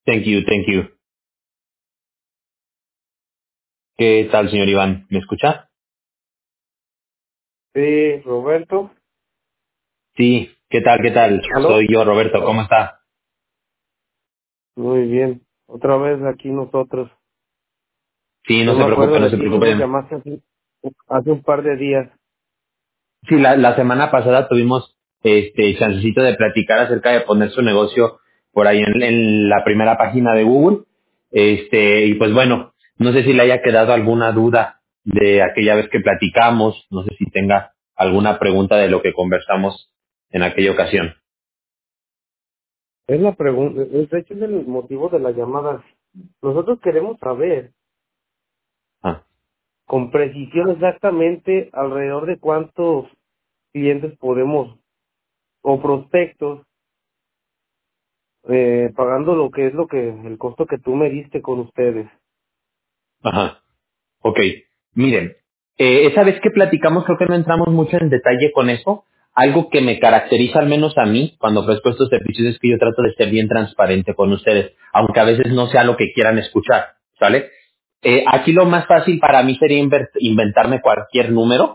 Thank you, thank you. ¿Qué tal, señor Iván? ¿Me escucha? Sí, Roberto. Sí. ¿Qué tal, qué tal? ¿Aló? Soy yo, Roberto. ¿Cómo está? Muy bien. Otra vez aquí nosotros. Sí, no Yo se me preocupe, acuerdo no de se ti, tú nos preocupe. llamaste hace un par de días. Sí, la semana pasada tuvimos chancecito de platicar acerca de poner su negocio por ahí en la primera página de Google. Y pues bueno, no sé si le haya quedado alguna duda de aquella vez que platicamos, no sé si tenga alguna pregunta de lo que conversamos en aquella ocasión. Es la pregunta, de hecho es el motivo de la llamada. Nosotros queremos saber Ah, con precisión exactamente alrededor de cuántos clientes podemos o prospectos pagando lo que es el costo que tú me diste con ustedes. ajá. Ok, miren, esa vez que platicamos creo que no entramos mucho en detalle con eso. Algo que me caracteriza al menos a mí cuando ofrezco estos servicios es que yo trato de ser bien transparente con ustedes, aunque a veces no sea lo que quieran escuchar, ¿sale? Aquí lo más fácil para mí sería inventarme cualquier número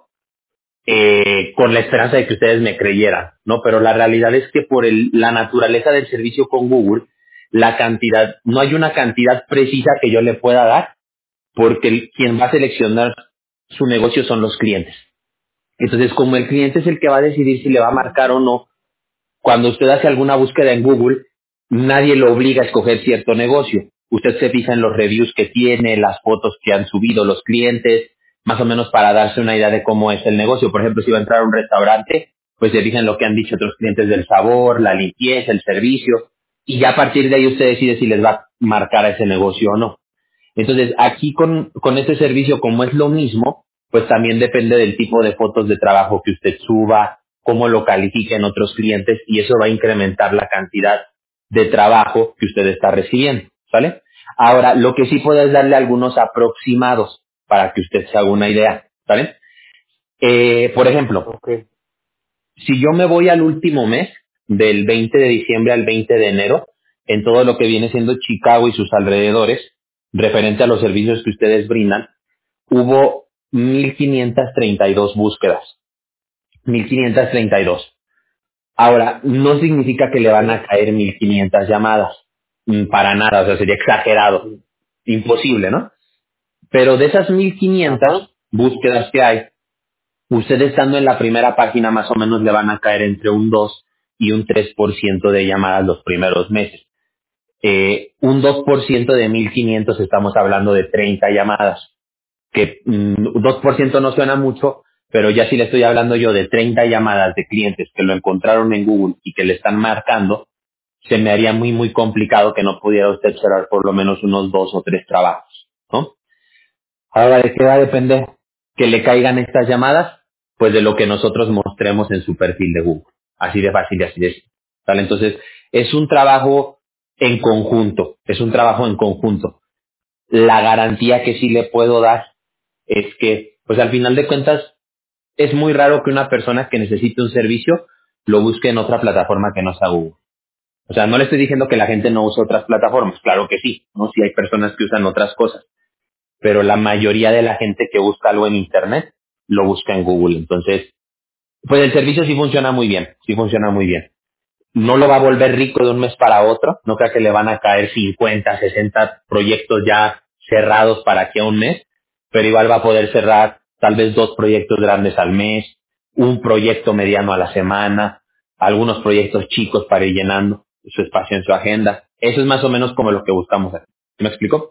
con la esperanza de que ustedes me creyeran, ¿no? Pero la realidad es que por la naturaleza del servicio con Google, la cantidad, no hay una cantidad precisa que yo le pueda dar porque quien va a seleccionar su negocio son los clientes. Entonces, como el cliente es el que va a decidir si le va a marcar o no, cuando usted hace alguna búsqueda en Google, nadie lo obliga a escoger cierto negocio. Usted se fija en los reviews que tiene, las fotos que han subido los clientes, más o menos para darse una idea de cómo es el negocio. Por ejemplo, si va a entrar a un restaurante, pues se fija en lo que han dicho otros clientes del sabor, la limpieza, el servicio, y ya a partir de ahí usted decide si les va a marcar a ese negocio o no. Entonces, aquí con este servicio, como es lo mismo, pues también depende del tipo de fotos de trabajo que usted suba, cómo lo califiquen otros clientes, y eso va a incrementar la cantidad de trabajo que usted está recibiendo, ¿sale? Ahora, lo que sí puedo es darle algunos aproximados para que usted se haga una idea, ¿sale? Por ejemplo, Ok. si yo me voy al último mes, del 20 de diciembre al 20 de enero, en todo lo que viene siendo Chicago y sus alrededores, referente a los servicios que ustedes brindan, hubo 1,532 búsquedas. 1,532. Ahora, no significa que le van a caer 1,500 llamadas. Para nada, o sea, sería exagerado. Imposible, ¿no? Pero de esas mil Ajá. quinientas búsquedas que hay, usted estando en la primera página más o menos le van a caer entre un 2 y un 3% de llamadas los primeros meses. Un 2% de 1,500 estamos hablando de 30 llamadas, que 2% no suena mucho, pero ya si le estoy hablando yo de 30 llamadas de clientes que lo encontraron en Google y que le están marcando, se me haría muy, muy complicado que no pudiera usted cerrar por lo menos unos 2 o 3 trabajos, ¿no? Ahora, ¿de qué va a depender que le caigan estas llamadas? Pues de lo que nosotros mostremos en su perfil de Google. Así de fácil y así de simple. ¿Vale? Entonces, es un trabajo en conjunto, es un trabajo en conjunto. La garantía que sí le puedo dar es que, pues al final de cuentas, es muy raro que una persona que necesite un servicio lo busque en otra plataforma que no sea Google. O sea, no le estoy diciendo que la gente no use otras plataformas, claro que sí, ¿no? Sí hay personas que usan otras cosas, pero la mayoría de la gente que busca algo en Internet lo busca en Google. Entonces, pues el servicio sí funciona muy bien, sí funciona muy bien. No lo va a volver rico de un mes para otro, no creo que le van a caer 50, 60 proyectos ya cerrados para aquí a un mes, pero igual va a poder cerrar tal vez 2 proyectos grandes al mes, un proyecto mediano a la semana, algunos proyectos chicos para ir llenando su espacio en su agenda. Eso es más o menos como lo que buscamos hacer. ¿Me explico?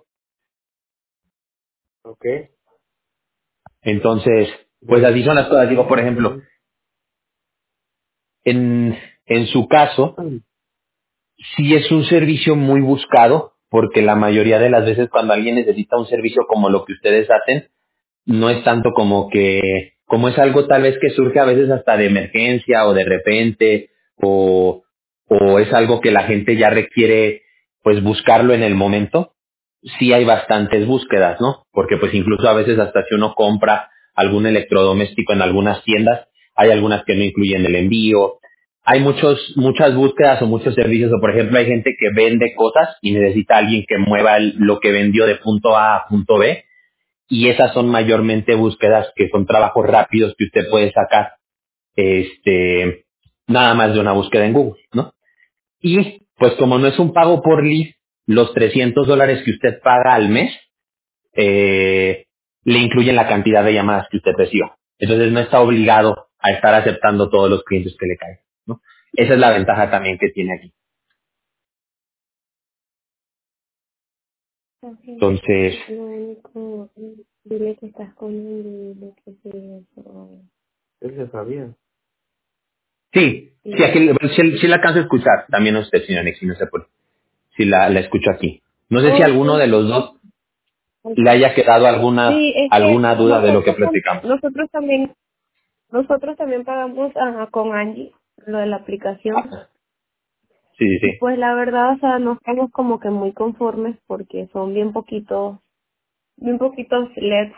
Ok. Entonces, pues De, así son las cosas. Digo, por ejemplo, en, en su caso, sí es un servicio muy buscado, porque la mayoría de las veces cuando alguien necesita un servicio como lo que ustedes hacen, no es tanto como que, como es algo tal vez que surge a veces hasta de emergencia o de repente, o es algo que la gente ya requiere pues buscarlo en el momento, sí hay bastantes búsquedas, ¿no? Porque pues incluso a veces hasta si uno compra algún electrodoméstico en algunas tiendas, hay algunas que no incluyen el envío, hay muchas búsquedas o muchos servicios, o por ejemplo hay gente que vende cosas y necesita alguien que mueva lo que vendió de punto A a punto B, y esas son mayormente búsquedas que son trabajos rápidos que usted puede sacar, nada más de una búsqueda en Google, ¿no? Y pues como no es un pago por lead, los $300 que usted paga al mes, le incluyen la cantidad de llamadas que usted reciba. Entonces no está obligado a estar aceptando todos los clientes que le caen, ¿no? Esa es la ventaja también que tiene aquí. Ok. Entonces, Lo único, dile que estás con él, dile que sí, eso. Él ya sabía. sí, Sí. aquí sí la alcanzo a escuchar. También a usted, señor Nix, si no se puede. Sí la escucho aquí. No sé si Oh, alguno de sí. los dos Ok. le haya quedado Sí, es que alguna duda de lo que platicamos. nosotros también pagamos con Angie lo de la aplicación. Sí, sí, Y sí. pues la verdad, o sea, no estamos como que muy conformes porque son bien poquitos LEDs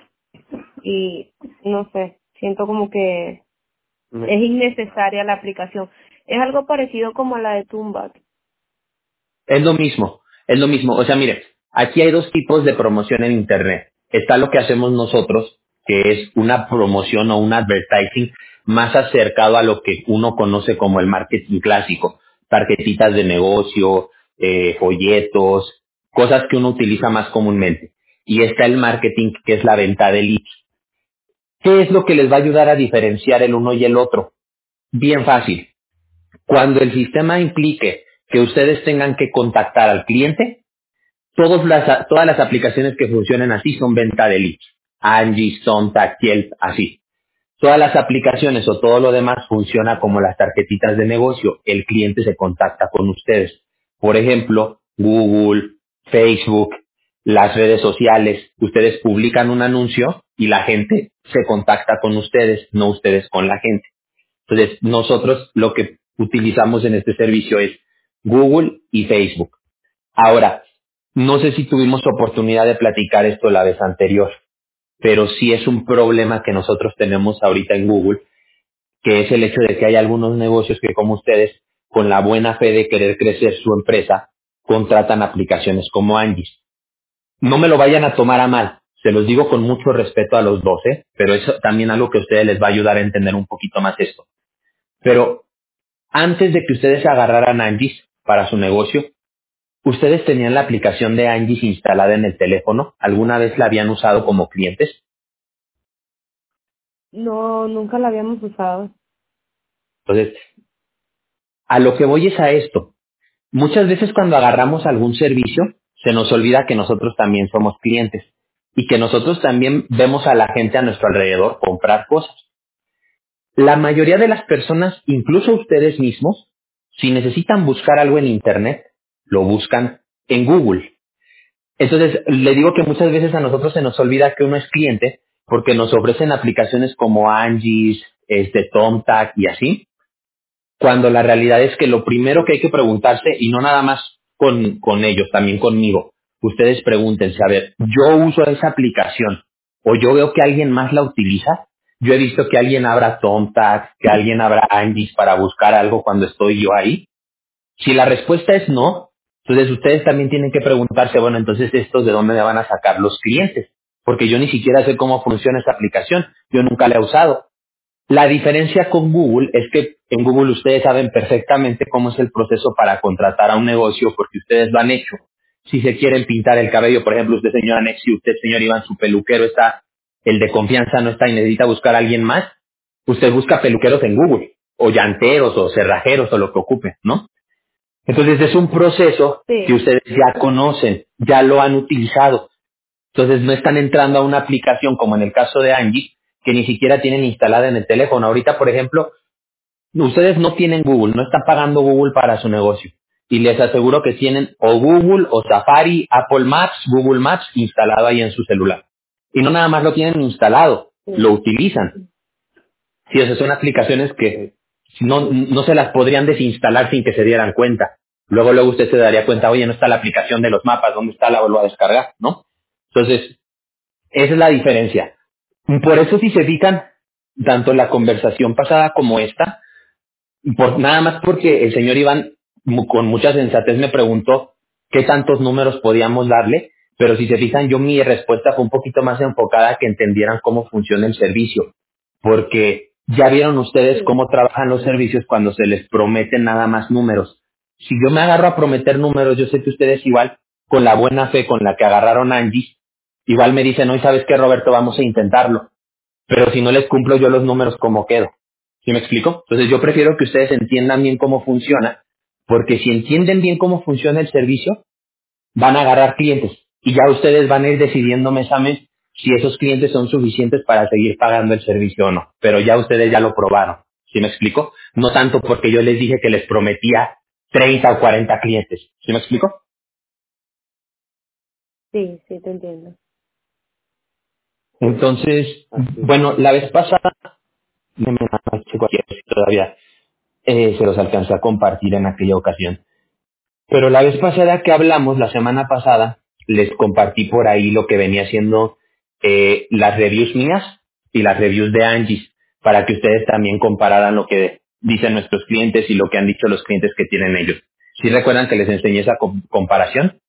y no sé, siento como que Me- es innecesaria la aplicación. Es algo parecido como a la de Tumbak. Es lo mismo, es lo mismo. O sea, mire, aquí hay dos tipos de promoción en Internet. Está lo que hacemos nosotros, que es una promoción o un advertising más acercado a lo que uno conoce como el marketing clásico. Tarjetitas de negocio, folletos, cosas que uno utiliza más comúnmente. Y está el marketing, que es la venta de leads. ¿Qué es lo que les va a ayudar a diferenciar el uno y el otro? Bien fácil. Cuando el sistema implique que ustedes tengan que contactar al cliente, todas las aplicaciones que funcionan así son venta de leads. Angie, Sonta, Yelp, así. Todas las aplicaciones o todo lo demás funciona como las tarjetitas de negocio. El cliente se contacta con ustedes. Por ejemplo, Google, Facebook, las redes sociales. Ustedes publican un anuncio y la gente se contacta con ustedes, no ustedes con la gente. Entonces, nosotros lo que utilizamos en este servicio es Google y Facebook. Ahora, no sé si tuvimos oportunidad de platicar esto la vez anterior, pero sí es un problema que nosotros tenemos ahorita en Google, que es el hecho de que hay algunos negocios que, como ustedes, con la buena fe de querer crecer su empresa, contratan aplicaciones como Angie. No me lo vayan a tomar a mal, se los digo con mucho respeto a los 12, pero es también algo que a ustedes les va a ayudar a entender un poquito más esto. Pero antes de que ustedes agarraran Angie para su negocio, ¿ustedes tenían la aplicación de Angie instalada en el teléfono? ¿Alguna vez la habían usado como clientes? No, nunca la habíamos usado. Entonces, a lo que voy es a esto. Muchas veces cuando agarramos algún servicio, se nos olvida que nosotros también somos clientes y que nosotros también vemos a la gente a nuestro alrededor comprar cosas. La mayoría de las personas, incluso ustedes mismos, si necesitan buscar algo en Internet, lo buscan en Google. Entonces, le digo que muchas veces a nosotros se nos olvida que uno es cliente porque nos ofrecen aplicaciones como Angie's, Tomtag y así, cuando la realidad es que lo primero que hay que preguntarse, y no nada más con ellos, también conmigo, ustedes pregúntense, a ver, yo uso esa aplicación o yo veo que alguien más la utiliza. Yo he visto que alguien abra Tomtag, que alguien abra Angie's para buscar algo cuando estoy yo ahí. Si la respuesta es no, entonces ustedes también tienen que preguntarse, bueno, entonces estos de dónde me van a sacar los clientes, porque yo ni siquiera sé cómo funciona esa aplicación, yo nunca la he usado. La diferencia con Google es que en Google ustedes saben perfectamente cómo es el proceso para contratar a un negocio porque ustedes lo han hecho. Si se quieren pintar el cabello, por ejemplo, usted señor Anex, si usted señor Iván, su peluquero está, el de confianza no está y necesita buscar a alguien más, usted busca peluqueros en Google, o llanteros, o cerrajeros, o lo que ocupe, ¿no? Entonces es un proceso que Sí. ustedes ya conocen, ya lo han utilizado. Entonces no están entrando a una aplicación como en el caso de Angie, que ni siquiera tienen instalada en el teléfono. Ahorita, por ejemplo, ustedes no tienen Google, no están pagando Google para su negocio. Y les aseguro que tienen o Google o Safari, Apple Maps, Google Maps instalado ahí en su celular. Y no nada más lo tienen instalado, lo Sí. utilizan. Sí, esas son aplicaciones que eh, no se las podrían desinstalar sin que se dieran cuenta. Luego usted se daría cuenta, oye, no está la aplicación de los mapas, ¿dónde está? La vuelvo a descargar, ¿no? Entonces, esa es la diferencia. Por eso si se fijan, tanto la conversación pasada como esta, Nada más porque el señor Iván, con mucha sensatez, me preguntó qué tantos números podíamos darle, pero si se fijan, yo mi respuesta fue un poquito más enfocada a que entendieran cómo funciona el servicio, porque ya vieron ustedes Sí, cómo trabajan los servicios cuando se les prometen nada más números. Si yo me agarro a prometer números, yo sé que ustedes igual, con la buena fe con la que agarraron a Angie, igual me dicen, hoy sabes qué, Roberto, vamos a intentarlo, pero si no les cumplo yo los números, ¿cómo quedo? ¿Sí me explico? Entonces yo prefiero que ustedes entiendan bien cómo funciona, porque si entienden bien cómo funciona el servicio, van a agarrar clientes y ya ustedes van a ir decidiendo mes a mes si esos clientes son suficientes para seguir pagando el servicio o no. Pero ya ustedes ya lo probaron. ¿Sí me explico? No tanto porque yo les dije que les prometía 30 o 40 clientes. ¿Sí me explico? sí, sí, te entiendo. Entonces, Así es. bueno, la vez pasada, no me checo aquí si todavía se los alcancé a compartir en aquella ocasión. Pero la vez pasada que hablamos, la semana pasada, les compartí por ahí lo que venía siendo las reviews mías y las reviews de Angie, para que ustedes también compararan lo que dicen nuestros clientes y lo que han dicho los clientes que tienen ellos. ¿Sí recuerdan que les enseñé esa comparación?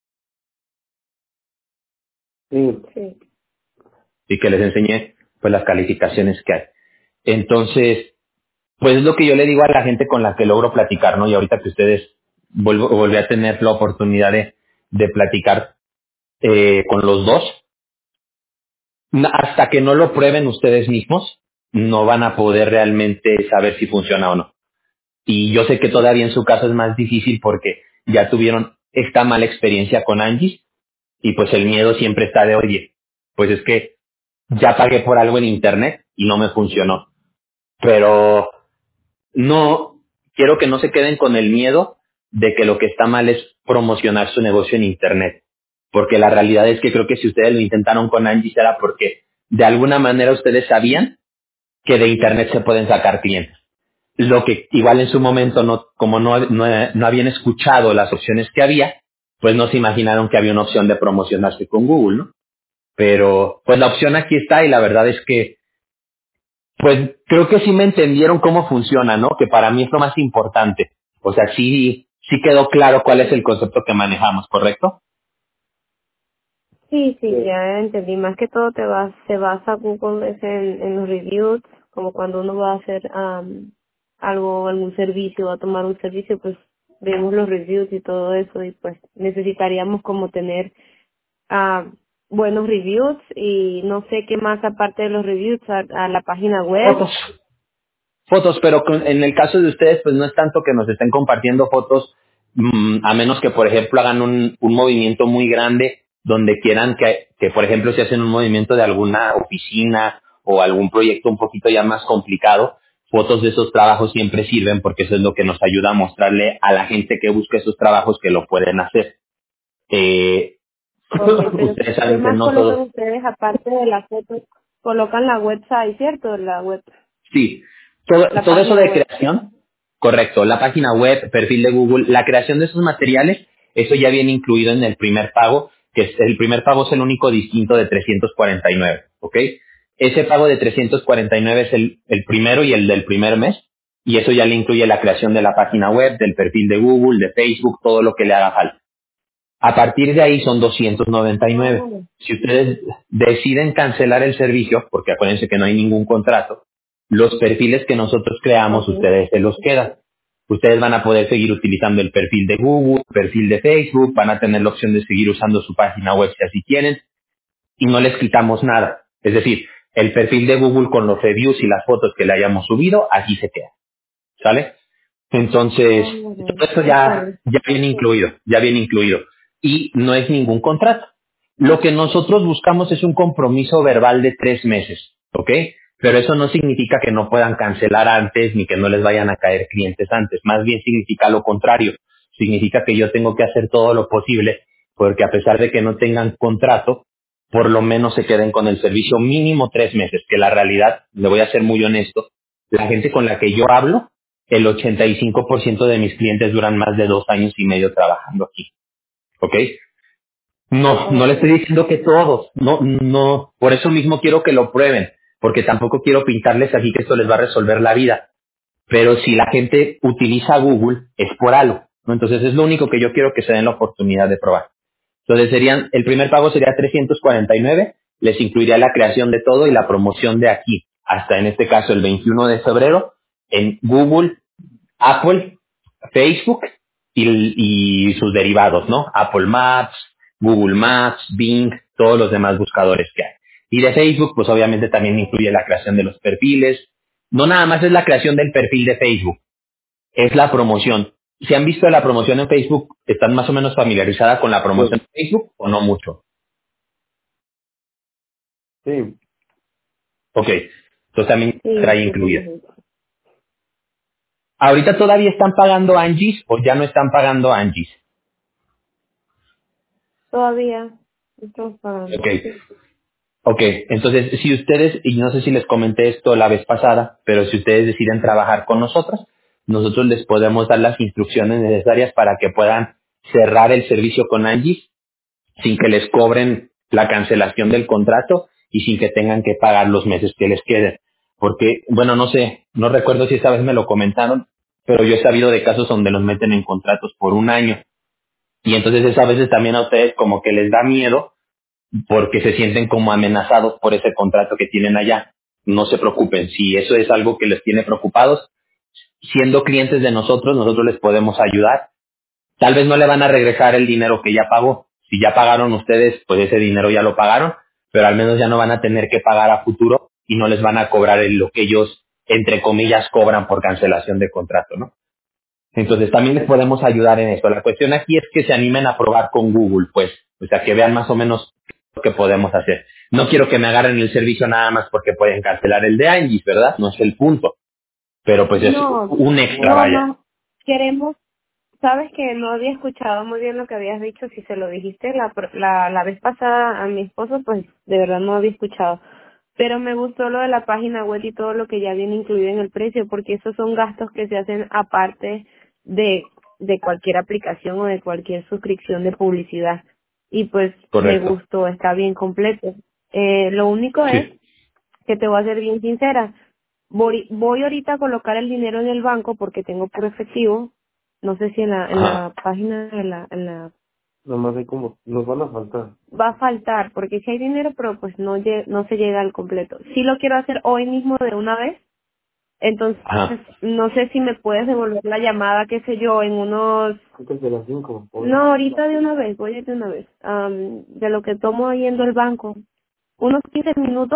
Sí, Sí. Y que les enseñé pues las calificaciones que hay. Entonces, pues es lo que yo le digo a la gente con la que logro platicar, ¿no? Y ahorita que ustedes volví a tener la oportunidad de platicar con los dos, hasta que no lo prueben ustedes mismos, no van a poder realmente saber si funciona o no. Y yo sé que todavía en su caso es más difícil porque ya tuvieron esta mala experiencia con Angie y pues el miedo siempre está de, oye, pues es que ya pagué por algo en internet y no me funcionó. Pero no, quiero que no se queden con el miedo de que lo que está mal es promocionar su negocio en internet. Porque la realidad es que creo que si ustedes lo intentaron con Angie era porque de alguna manera ustedes sabían que de internet se pueden sacar clientes. Lo que igual en su momento no, como no habían escuchado las opciones que había, pues no se imaginaron que había una opción de promocionarse con Google, ¿no? Pero pues la opción aquí está y la verdad es que pues creo que sí me entendieron cómo funciona, ¿no? Que para mí es lo más importante. O sea, sí quedó claro cuál es el concepto que manejamos, ¿correcto? Sí, sí, sí. ya entendí. Más que todo se basa Google es en los reviews, como cuando uno va a hacer algún servicio, va a tomar un servicio, pues vemos los reviews y todo eso y pues necesitaríamos como tener ah, buenos reviews y no sé qué más aparte de los reviews a la página web. Fotos. Fotos, pero en el caso de ustedes, pues no es tanto que nos estén compartiendo fotos, a menos que, por ejemplo, hagan un movimiento muy grande donde quieran que, por ejemplo, si hacen un movimiento de alguna oficina o algún proyecto un poquito ya más complicado, fotos de esos trabajos siempre sirven porque eso es lo que nos ayuda a mostrarle a la gente que busca esos trabajos que lo pueden hacer. Eh, Okay, pero ustedes ¿qué saben que más no colocan todos. ustedes aparte de las fotos? Colocan la website, ¿cierto? Sí, La todo eso página de web. creación, correcto, la página web, perfil de Google, la creación de esos materiales, eso ya viene incluido en el primer pago, que el primer pago es el único distinto de 349, ¿ok? Ese pago de 349 es el primero y el del primer mes, y eso ya le incluye la creación de la página web, del perfil de Google, de Facebook, todo lo que le haga falta. A partir de ahí son 299. Oh, Si ustedes deciden cancelar el servicio, porque acuérdense que no hay ningún contrato, los perfiles que nosotros creamos, okay. ustedes se los quedan. Ustedes van a poder seguir utilizando el perfil de Google, el perfil de Facebook, van a tener la opción de seguir usando su página web si así quieren, y no les quitamos nada. Es decir, el perfil de Google con los reviews y las fotos que le hayamos subido, aquí se queda. ¿Sale? Entonces, todo eso Okay. ya viene incluido, ya viene incluido. Y no es ningún contrato. Lo que nosotros buscamos es un compromiso verbal de 3 meses, ¿ok? Pero eso no significa que no puedan cancelar antes ni que no les vayan a caer clientes antes. Más bien significa lo contrario. Significa que yo tengo que hacer todo lo posible porque a pesar de que no tengan contrato, por lo menos se queden con el servicio mínimo 3 meses, que la realidad, le voy a ser muy honesto, la gente con la que yo hablo el 85% de mis clientes duran más de 2 años y medio trabajando aquí, ¿ok? No le estoy Okay. diciendo que todos, no, por eso mismo quiero que lo prueben, porque tampoco quiero pintarles aquí que esto les va a resolver la vida. pero si la gente utiliza Google es por algo, ¿no? Entonces es lo único que yo quiero que se den la oportunidad de probar. Entonces el primer pago sería 349, les incluiría la creación de todo y la promoción de aquí, hasta en este caso el 21 de febrero, en Google, Apple, Facebook y sus derivados, ¿no? Apple Maps, Google Maps, Bing, todos los demás buscadores que hay. Y de Facebook, pues obviamente también incluye la creación de los perfiles. No nada más es la creación del perfil de Facebook, es la promoción. Si han visto la promoción en Facebook, ¿están más o menos familiarizadas con la promoción Sí. en Facebook o no mucho? Sí. Ok, entonces también Sí, trae sí, sí, incluido. sí. ¿Ahorita todavía están pagando Angie's o ya no están pagando Angie's? Todavía estamos pagando. Ok, ok, entonces si ustedes, y no sé si les comenté esto la vez pasada, pero si ustedes deciden trabajar con nosotros les podemos dar las instrucciones necesarias para que puedan cerrar el servicio con Angie's sin que les cobren la cancelación del contrato y sin que tengan que pagar los meses que les queden. Porque, bueno, no sé, no recuerdo si esta vez me lo comentaron, pero yo he sabido de casos donde los meten en contratos por un año. Y entonces eso a veces también a ustedes como que les da miedo porque se sienten como amenazados por ese contrato que tienen allá. No se preocupen, si eso es algo que les tiene preocupados, siendo clientes de nosotros les podemos ayudar. Tal vez no le van a regresar el dinero que ya pagó. Si ya pagaron ustedes, pues ese dinero ya lo pagaron, pero al menos ya no van a tener que pagar a futuro y no les van a cobrar lo que ellos, entre comillas, cobran por cancelación de contrato, ¿no? Entonces también les podemos ayudar en eso. La cuestión aquí es que se animen a probar con Google, pues, o sea, que vean más o menos lo que podemos hacer. No quiero que me agarren el servicio nada más porque pueden cancelar el de Angie, ¿verdad? No es el punto, pero pues es No, un extra, no, vaya. no. Queremos, sabes que no había escuchado muy bien lo que habías dicho. Si se lo dijiste la vez pasada a mi esposo, pues de verdad no había escuchado. Pero me gustó lo de la página web y todo lo que ya viene incluido en el precio, porque esos son gastos que se hacen aparte de cualquier aplicación o de cualquier suscripción de publicidad. Y pues me Correcto. gustó, está bien completo. Lo único es Sí. que te voy a ser bien sincera. Voy ahorita a colocar el dinero en el banco porque tengo puro efectivo. No sé si en Ajá. la página, Nomás hay como, nos van a faltar. va a faltar, porque si hay dinero, pero pues no se llega al completo. Sí lo quiero hacer hoy mismo de una vez, entonces Ajá. no sé si me puedes devolver la llamada, qué sé yo, en unos... Antes de las 5. No, ahorita de una vez, voy a ir de una vez. De lo que tomo yendo al banco. Unos 15 minutos,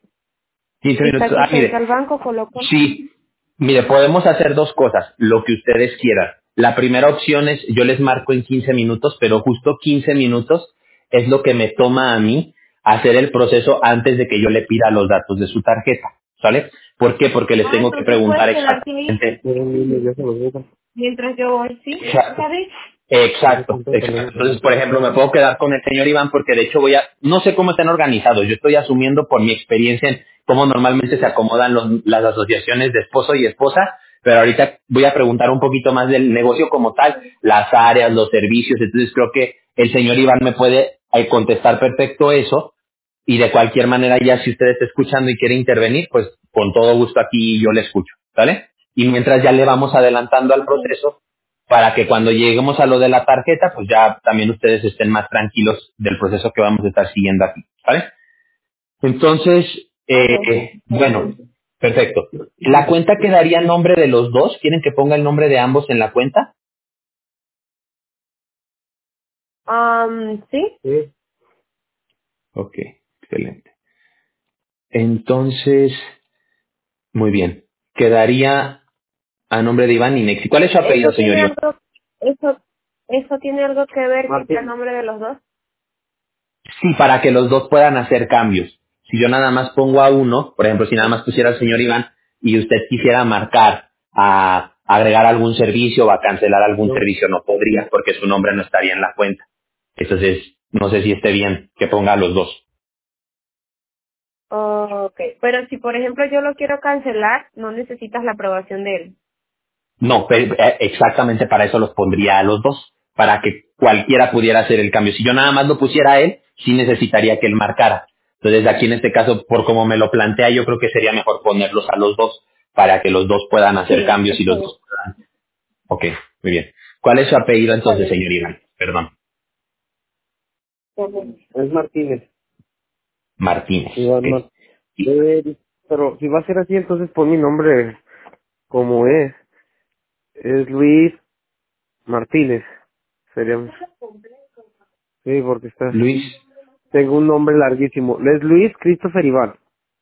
15 y está minutos. aquí Ah, cerca mire. al banco, coloco... Sí. Mire, podemos hacer dos cosas, lo que ustedes quieran. La primera opción es, yo les marco en 15 minutos, pero justo 15 minutos es lo que me toma a mí hacer el proceso antes de que yo le pida los datos de su tarjeta, ¿sale? ¿Por qué? Porque les Ah, tengo que entonces puedes preguntar quedarte ahí exactamente. Pero ya se los deja. mientras yo voy, ¿sí? Exacto. ¿Está bien? Yo Exacto, siempre exacto. tenemos Entonces, aquí. por ejemplo, me puedo quedar con el señor Iván porque de hecho no sé cómo están organizados, yo estoy asumiendo por mi experiencia en cómo normalmente se acomodan las asociaciones de esposo y esposa, pero ahorita voy a preguntar un poquito más del negocio como tal, las áreas, los servicios, entonces creo que el señor Iván me puede contestar perfecto eso y de cualquier manera ya si usted está escuchando y quiere intervenir, pues con todo gusto aquí yo le escucho, ¿vale? Y mientras ya le vamos adelantando al Ok. proceso para que cuando lleguemos a lo de la tarjeta, pues ya también ustedes estén más tranquilos del proceso que vamos a estar siguiendo aquí, ¿vale? Entonces, Ok. bueno, perfecto. ¿La cuenta quedaría en nombre de los dos? ¿Quieren que ponga el nombre de ambos en la cuenta? Sí. Sí. Ok, excelente. Entonces, muy bien. Quedaría a nombre de Iván Inexi. ¿Cuál es su Eso apellido, señor tiene Iván? algo, eso, eso tiene algo que ver que sea el Martín. nombre de los dos. Sí, para que los dos puedan hacer cambios. Si yo nada más pongo a uno, por ejemplo, si nada más pusiera al señor Iván y usted quisiera marcar a agregar algún servicio o a cancelar algún No. servicio, no podría porque su nombre no estaría en la cuenta. Entonces, no sé si esté bien que ponga a los dos. Ok. Pero si por ejemplo yo lo quiero cancelar, no necesitas la aprobación de él. No, exactamente para eso los pondría a los dos, para que cualquiera pudiera hacer el cambio. Si yo nada más lo pusiera a él, sí necesitaría que él marcara. Entonces aquí en este caso, por como me lo plantea, yo creo que sería mejor ponerlos a los dos, para que los dos puedan hacer Sí, cambios y está los bien. dos puedan. Ok, muy bien. ¿Cuál es su apellido Está entonces, bien. señor Iván? Perdón, Ujú. Es Martínez. Martínez. Iván Ok. Martínez. Pero si va a ser así, entonces pon mi nombre como es. Es Luis Martínez. Sería... Sí, porque está... Luis Tengo un nombre larguísimo. Es Luis Christopher Iván.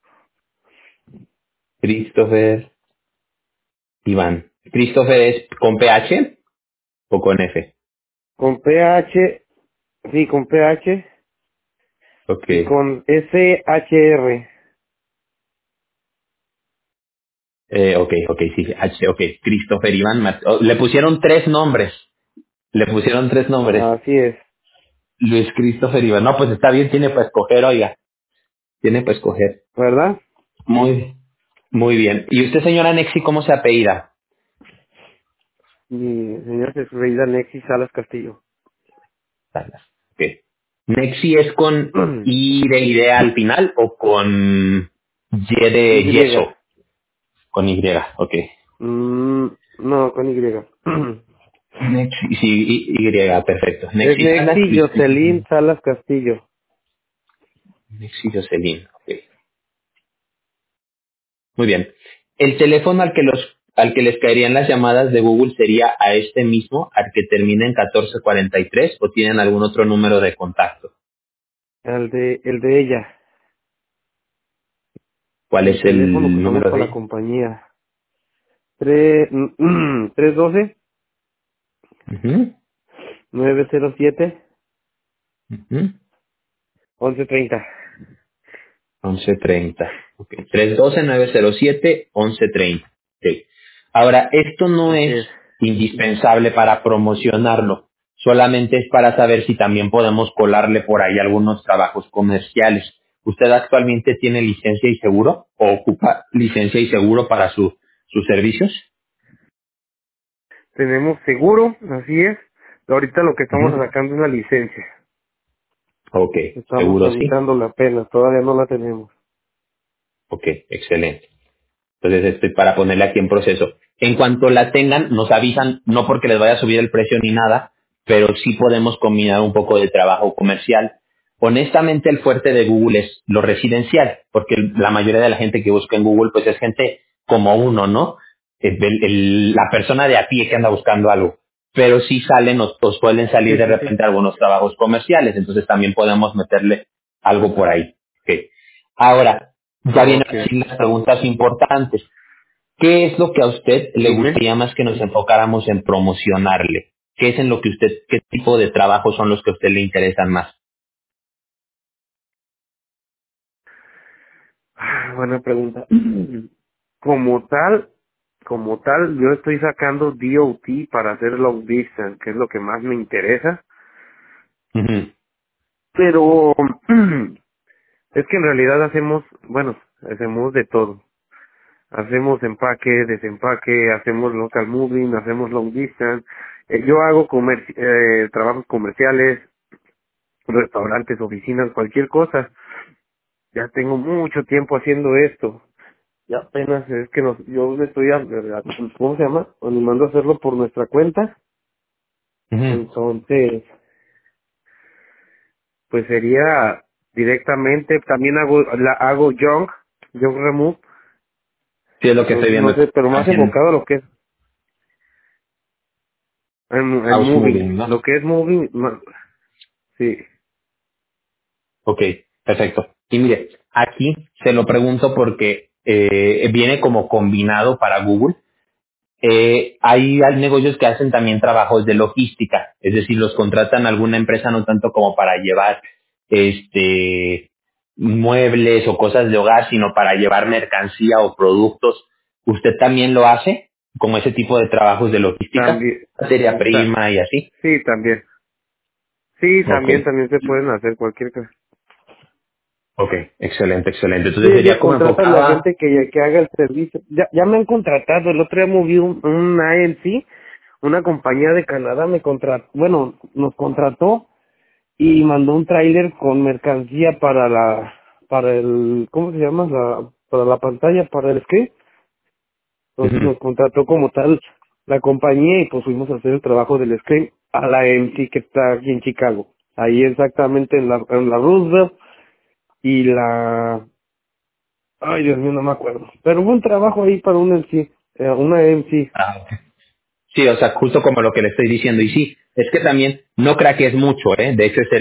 Christopher Iván. ¿Christopher es con PH o con F? Con PH, sí, con PH Ok. y con SHR. Ok, sí, H, ok. Christopher Iván. Le pusieron tres nombres. Le pusieron tres nombres. Así es, Luis Christopher Iván. No, pues está bien, tiene para escoger, oiga. Tiene para escoger. ¿verdad? Muy, muy bien. ¿Y usted, señora Nexi, cómo se apellida? Mi señora Jesús Nexi Salas Castillo. Salas. Ok. ¿Nexi es con I de idea al final o con Y de Y. yeso? Con Y, ok. No, con Y. Nexi, sí, perfecto. Es Nexi Salas, Nexi Jocelyn Salas Castillo. Nexi Jocelyn, ok. Muy bien. El teléfono al que les caerían las llamadas de Google sería a este mismo, al que termina en 1443, o tienen algún otro número de contacto. El de ella. ¿Cuál El es teléfono que el usamos número para de la ella? compañía. 312 Ujú, 907 ujú. 1130. 1130. Ok. 312-907-1130. Ok. Ahora, esto no Así es es. indispensable para promocionarlo. Solamente es para saber si también podemos colarle por ahí algunos trabajos comerciales. ¿Usted actualmente tiene licencia y seguro? ¿O ocupa licencia y seguro para sus servicios? Tenemos seguro, así es. Ahorita lo que estamos Ujú. sacando es la licencia. Ok, Estamos seguro sí. tramitando la pena, todavía no la tenemos. Ok, excelente. Entonces estoy para ponerle aquí en proceso. En cuanto la tengan, nos avisan, no porque les vaya a subir el precio ni nada, pero sí podemos combinar un poco de trabajo comercial. Honestamente, el fuerte de Google es lo residencial, porque la mayoría de la gente que busca en Google, pues es gente como uno, ¿no? La persona de a pie que anda buscando algo. Pero sí salen o suelen salir Sí, de sí, sí. repente algunos trabajos comerciales, entonces también podemos meterle algo por ahí. Ok. Ahora, ya vienen Ok. así las preguntas importantes. ¿Qué es lo que a usted le Dime. gustaría más que nos enfocáramos en promocionarle? ¿Qué es en lo que usted, qué tipo de trabajos son los que a usted le interesan más? Buena pregunta. Como tal, yo estoy sacando DOT para hacer long distance, que es lo que más me interesa. Ujú, Pero es que en realidad hacemos de todo. Hacemos empaque, desempaque, hacemos local moving, hacemos long distance. Yo hago trabajos comerciales, restaurantes, oficinas, cualquier cosa. Ya tengo mucho tiempo haciendo esto. Ya apenas es que yo me estoy, ¿cómo se llama? Animando a hacerlo por nuestra cuenta. ujú. Entonces, pues sería directamente, también hago junk remove. Sí, es lo que estoy Entonces, no viendo. sé, pero más Haciendo enfocado a lo que es en house moving. moving, ¿no? Lo que es moving, sí, Ok, perfecto. Y mire, aquí se lo pregunto porque viene como combinado para Google. Hay negocios que hacen también trabajos de logística, es decir, los contratan alguna empresa no tanto como para llevar muebles o cosas de hogar, sino para llevar mercancía o productos. ¿Usted también lo hace? Como ese tipo de trabajos de logística, también, materia prima y así. sí, también. Sí, Ok, también se pueden hacer cualquier cosa. ok, excelente, excelente. Sí, Entonces sería ellos como contratan la enfocada. gente que haga el servicio. Ya me han contratado. El otro día moví un INC, una compañía de Canadá nos contrató y mandó un tráiler con mercancía para el, ¿cómo se llama? Para la pantalla, para el screen. Entonces Ujú. nos contrató como tal la compañía y pues fuimos a hacer el trabajo del screen a la MC que está aquí en Chicago. Ahí exactamente en la Roosevelt y la... Ay, Dios mío, no me acuerdo. Pero hubo un trabajo ahí para un MC, una MC. Ah, ok. Sí, o sea, justo como lo que le estoy diciendo. Y sí, es que también no crea que es mucho, ¿eh? De hecho, es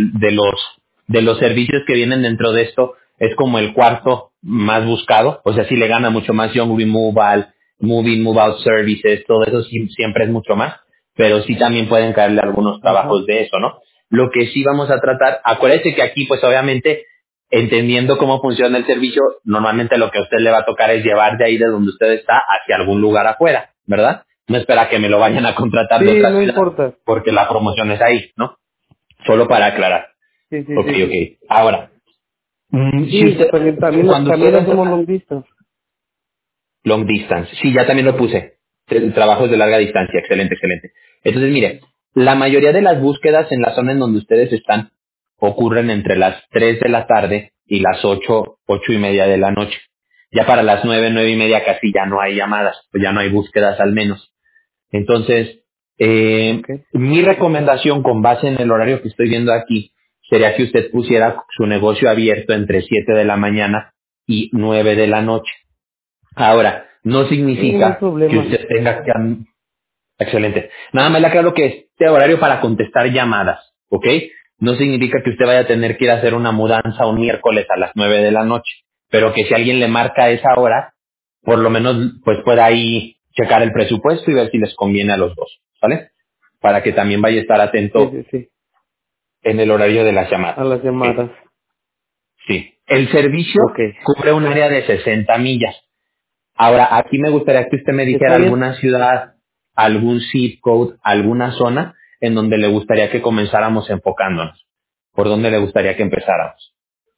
de los servicios que vienen dentro de esto, es como el cuarto más buscado. O sea, sí le gana mucho más Young Removal, Move Out Services, todo eso siempre es mucho más. Pero sí también pueden caerle algunos Ajá. trabajos de eso, ¿no? Lo que sí vamos a tratar, acuérdese que aquí, pues obviamente, entendiendo cómo funciona el servicio, normalmente lo que a usted le va a tocar es llevar de ahí de donde usted está hacia algún lugar afuera, ¿verdad? No espera que me lo vayan a contratar Sí, de otra no ciudad, importa. porque la promoción es ahí, ¿no? Solo para aclarar. Sí, sí, Ok, sí, sí. ok. Ahora, si Sí, usted, también, también, cuando usted también hacemos entra, long distance. long distance, sí, ya también lo puse. Trabajos de larga distancia, excelente, excelente. Entonces, mire, la mayoría de las búsquedas en la zona en donde ustedes están ocurren entre las 3 de la tarde y las 8:30 de la noche. Ya para las 9:30 casi ya no hay llamadas, pues ya no hay búsquedas al menos. Entonces, Ok. mi recomendación con base en el horario que estoy viendo aquí sería que usted pusiera su negocio abierto entre 7 de la mañana y 9 de la noche. Ahora, no Sí, no hay significa que problema. usted tenga que... Excelente. Nada más le aclaro que este horario para contestar llamadas, ¿ok? No significa que usted vaya a tener que ir a hacer una mudanza un miércoles a las 9 de la noche, pero que si alguien le marca a esa hora, por lo menos pues pueda ahí checar el presupuesto y ver si les conviene a los dos, ¿vale? Para que también vaya a estar Sí, atento sí, sí. en el horario de las A llamadas. las ¿Ok? llamadas. Sí. El servicio Ok. cubre un área de 60 millas. Ahora, aquí me gustaría que usted me ¿Está dijera bien? alguna ciudad, algún zip code, alguna zona en donde le gustaría que comenzáramos enfocándonos. ¿Por dónde le gustaría que empezáramos?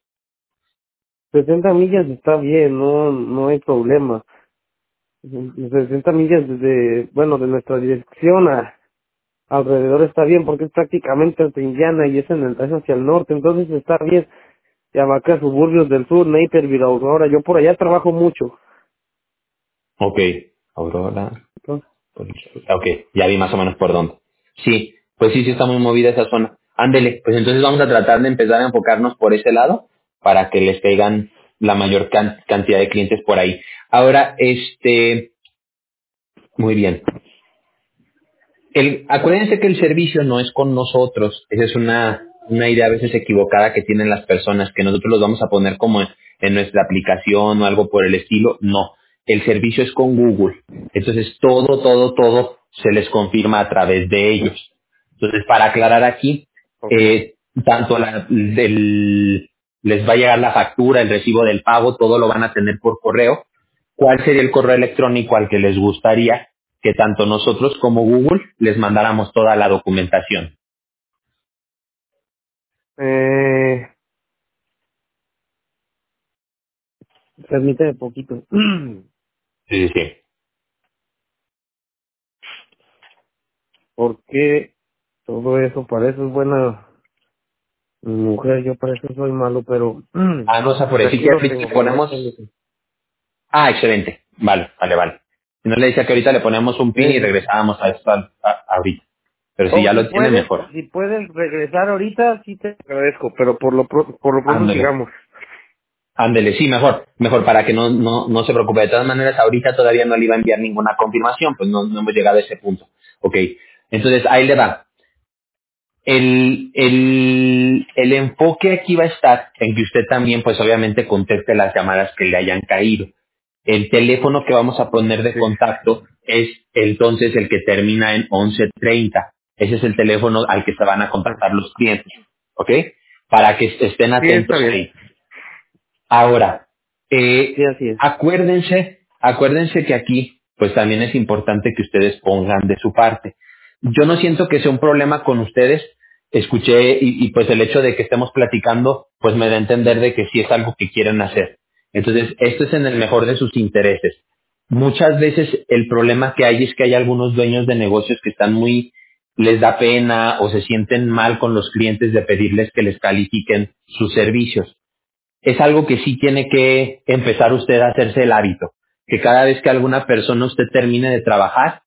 60 millas está bien, no hay problema. 60 millas desde, bueno, de nuestra dirección a alrededor está bien porque es prácticamente hasta Indiana y es hacia el norte, entonces está bien. Y abarca suburbios del sur, Naperville, Aurora. Yo por allá trabajo mucho. Ok, Aurora. Entonces, Ok, ya vi más o menos por dónde. Sí, pues sí, sí está muy movida esa zona. Ándele, pues entonces vamos a tratar de empezar a enfocarnos por ese lado para que les caigan la mayor cantidad de clientes por ahí. Ahora, muy bien. Acuérdense que el servicio no es con nosotros. Esa es una idea a veces equivocada que tienen las personas, que nosotros los vamos a poner como en nuestra aplicación o algo por el estilo. No, el servicio es con Google. Entonces todo se les confirma a través de ellos. Entonces, para aclarar aquí, ok. tanto les va a llegar la factura, el recibo del pago, todo lo van a tener por correo. ¿Cuál sería el correo electrónico al que les gustaría que tanto nosotros como Google les mandáramos toda la documentación? Eh, permíteme poquito. Sí, sí, sí. Porque todo eso, para eso es buena mujer, yo para eso soy malo, pero Ah, no se apure. Si aquí quiere, lo ahorita tengo, le mira, ponemos... Ah, excelente. Vale, vale, vale. Si no le dice que ahorita le ponemos un pin y eh, regresábamos a esto ahorita. Pero si o ya lo tiene, mejor. si puedes regresar ahorita, sí te agradezco, pero por lo pronto Ándele. sigamos. Ándele, sí, mejor. Mejor para que no se preocupe. De todas maneras, ahorita todavía no le iba a enviar ninguna confirmación, pues no hemos llegado a ese punto. Ok. Entonces, ahí le va. El enfoque aquí va a estar en que usted también, pues obviamente, conteste las llamadas que le hayan caído. El teléfono que vamos a poner de Sí, contacto es entonces el que termina en 1130. Ese es el teléfono al que se van a ah, contactar los clientes. ¿Ok? Para que estén sí, está atentos bien, ahí. Ahora, sí, así es. acuérdense que aquí, pues también es importante que ustedes pongan de su parte. Yo no siento que sea un problema con ustedes. Escuché pues el hecho de que estemos platicando, pues me da a entender de que sí es algo que quieren hacer. Entonces, esto es en el mejor de sus intereses. Muchas veces el problema que hay es que hay algunos dueños de negocios que están les da pena o se sienten mal con los clientes de pedirles que les califiquen sus servicios. Es algo que sí tiene que empezar usted a hacerse el hábito. que cada vez que alguna persona usted termine de trabajar,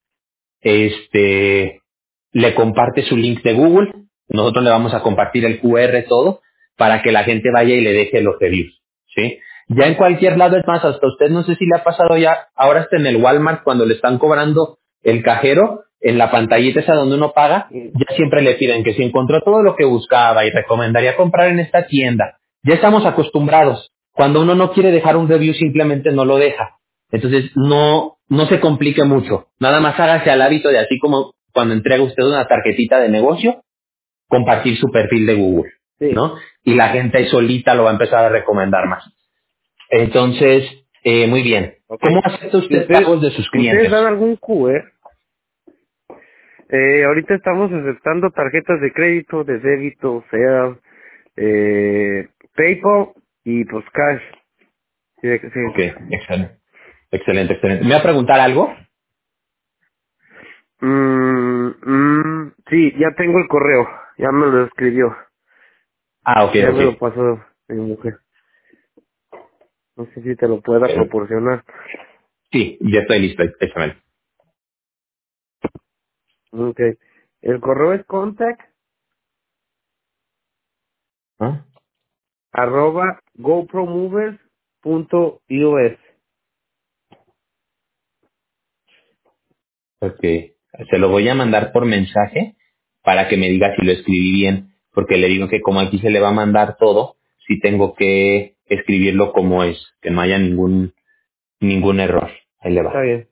le comparte su link de Google, nosotros le vamos a compartir el QR todo, para que la gente vaya y le deje los reviews, ¿sí? Ya en cualquier lado, es más, hasta usted no sé si le ha pasado ya, ahora está en el Walmart cuando le están cobrando el cajero, en la pantallita esa donde uno paga, ya siempre le piden que si encontró todo lo que buscaba y recomendaría comprar en esta tienda. Ya estamos acostumbrados. Cuando uno no quiere dejar un review, simplemente no lo deja. Entonces, no se complique mucho. Nada más hágase al hábito de, así como cuando entrega usted una tarjetita de negocio, compartir su perfil de Google, Sí, ¿no? Y la gente ahí solita lo va a empezar a recomendar más. Entonces, muy bien. ok. ¿Cómo acepta ¿Y usted pagos de sus ustedes clientes? dan algún QR? Ahorita estamos aceptando tarjetas de crédito, de débito, sea PayPal y pues cash. Sí, Ok, sí. excelente. Excelente, excelente. ¿Me va a preguntar algo? Sí, ya tengo el correo, ya me lo escribió, Ah, ok, ya ok. me lo pasó mi mujer. No sé si te lo pueda proporcionar. Sí, ya estoy listo, excelente. Ok. El correo es contact ¿Ah? arroba gopromovers.us. Ok. Se lo voy a mandar por mensaje para que me diga si lo escribí bien, porque le digo que como aquí se le va a mandar todo, sí tengo que escribirlo como es, que no haya ningún error. Ahí le Está va. bien.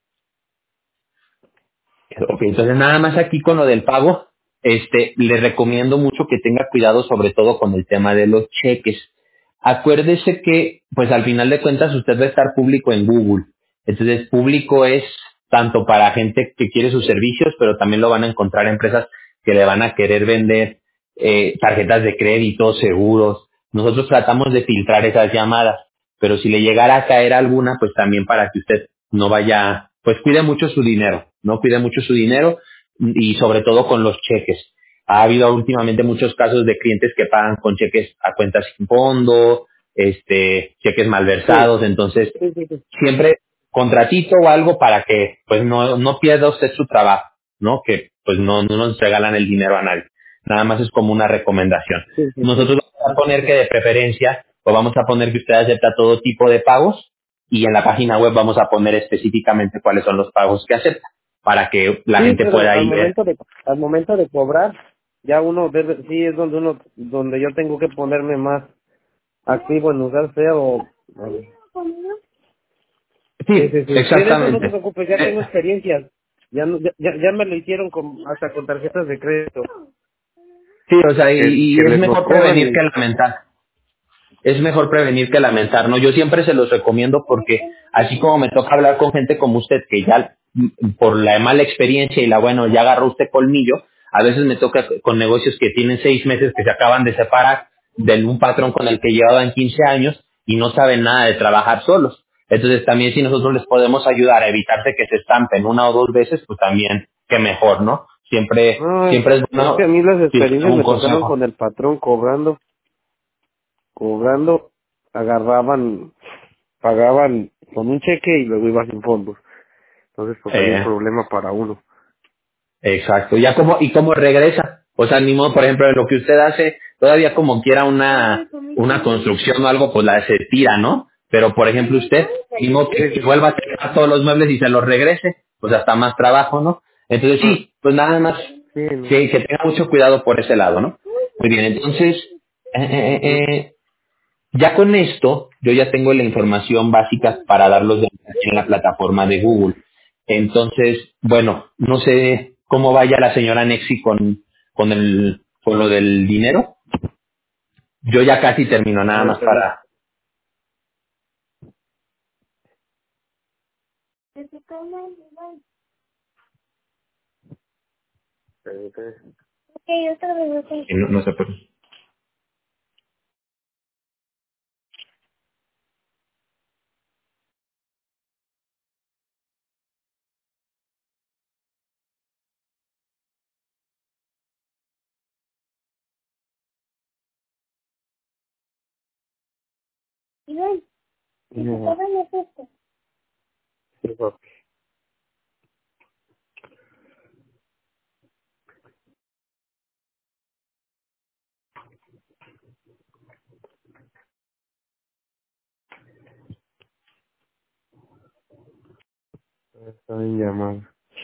Ok, entonces nada más aquí con lo del pago, le recomiendo mucho que tenga cuidado sobre todo con el tema de los cheques. Acuérdese que, pues al final de cuentas usted va a estar público en Google. Entonces público es tanto para gente que quiere sus servicios, pero también lo van a encontrar empresas que le van a querer vender tarjetas de crédito, seguros. Nosotros tratamos de filtrar esas llamadas, pero si le llegara a caer alguna, pues también para que usted no vaya, pues cuide mucho su dinero, ¿no? Cuide mucho su dinero y sobre todo con los cheques. Ha habido últimamente muchos casos de clientes que pagan con cheques a cuentas sin fondo, cheques Sí, malversados, entonces sí, sí, sí. siempre contratito o algo para que pues no pierda usted su trabajo, ¿no? Que pues no nos regalan el dinero a nadie. Nada más es como una recomendación. Sí, sí, sí. Nosotros vamos a poner que de preferencia, o vamos a poner que usted acepta todo tipo de pagos, y en la página web vamos a poner específicamente cuáles son los pagos que acepta, para que la Sí, gente pero pueda ir ver. al momento de cobrar, ya uno debe, sí es donde yo tengo que ponerme más activo en usar SEO. Sí, Sí, sí, sí. Sí, de eso no te exactamente. preocupes, ya tengo experiencias. Ya me lo hicieron hasta con tarjetas de crédito. Sí, o sea, y Que es les los mejor cobran prevenir y... que lamentar. Es mejor prevenir que lamentar, ¿no? Yo siempre se los recomiendo porque así como me toca hablar con gente como usted, que ya por la mala experiencia y bueno, ya agarró usted colmillo, a veces me toca con negocios que tienen 6 meses que se acaban de separar de un patrón con el que llevaban 15 años y no saben nada de trabajar solos. Entonces también si nosotros les podemos ayudar a evitarse que se estampen una o dos veces, pues también que mejor, ¿no? Ay, Siempre es es que a bueno mí las si es experiencias un me tocaron consejo. con el patrón cobrando, agarraban, pagaban con un cheque y luego iba sin fondos. Entonces pues ahí es Eh, problema para uno. Exacto. Ya y cómo regresa. O sea, ni modo, por ejemplo, de lo que usted hace, todavía como quiera una construcción o algo, pues la se tira, ¿no? Pero, por ejemplo, usted, ni modo Sí, que sí, sí. vuelva a tirar todos los muebles y se los regrese, pues hasta más trabajo, ¿no? Entonces, Ah, sí, pues nada más sí, no. que tenga mucho cuidado por ese lado, ¿no? Muy bien, entonces, eh, eh, Mm. eh, ya con esto, yo ya tengo la información básica para darlos de alta en la plataforma de Google. Entonces, bueno, no sé cómo vaya la señora Nexi con lo del dinero. Yo ya casi termino A nada ver, más para... permíteme. No sé por qué. No. Sí, papi. Está bien llamado.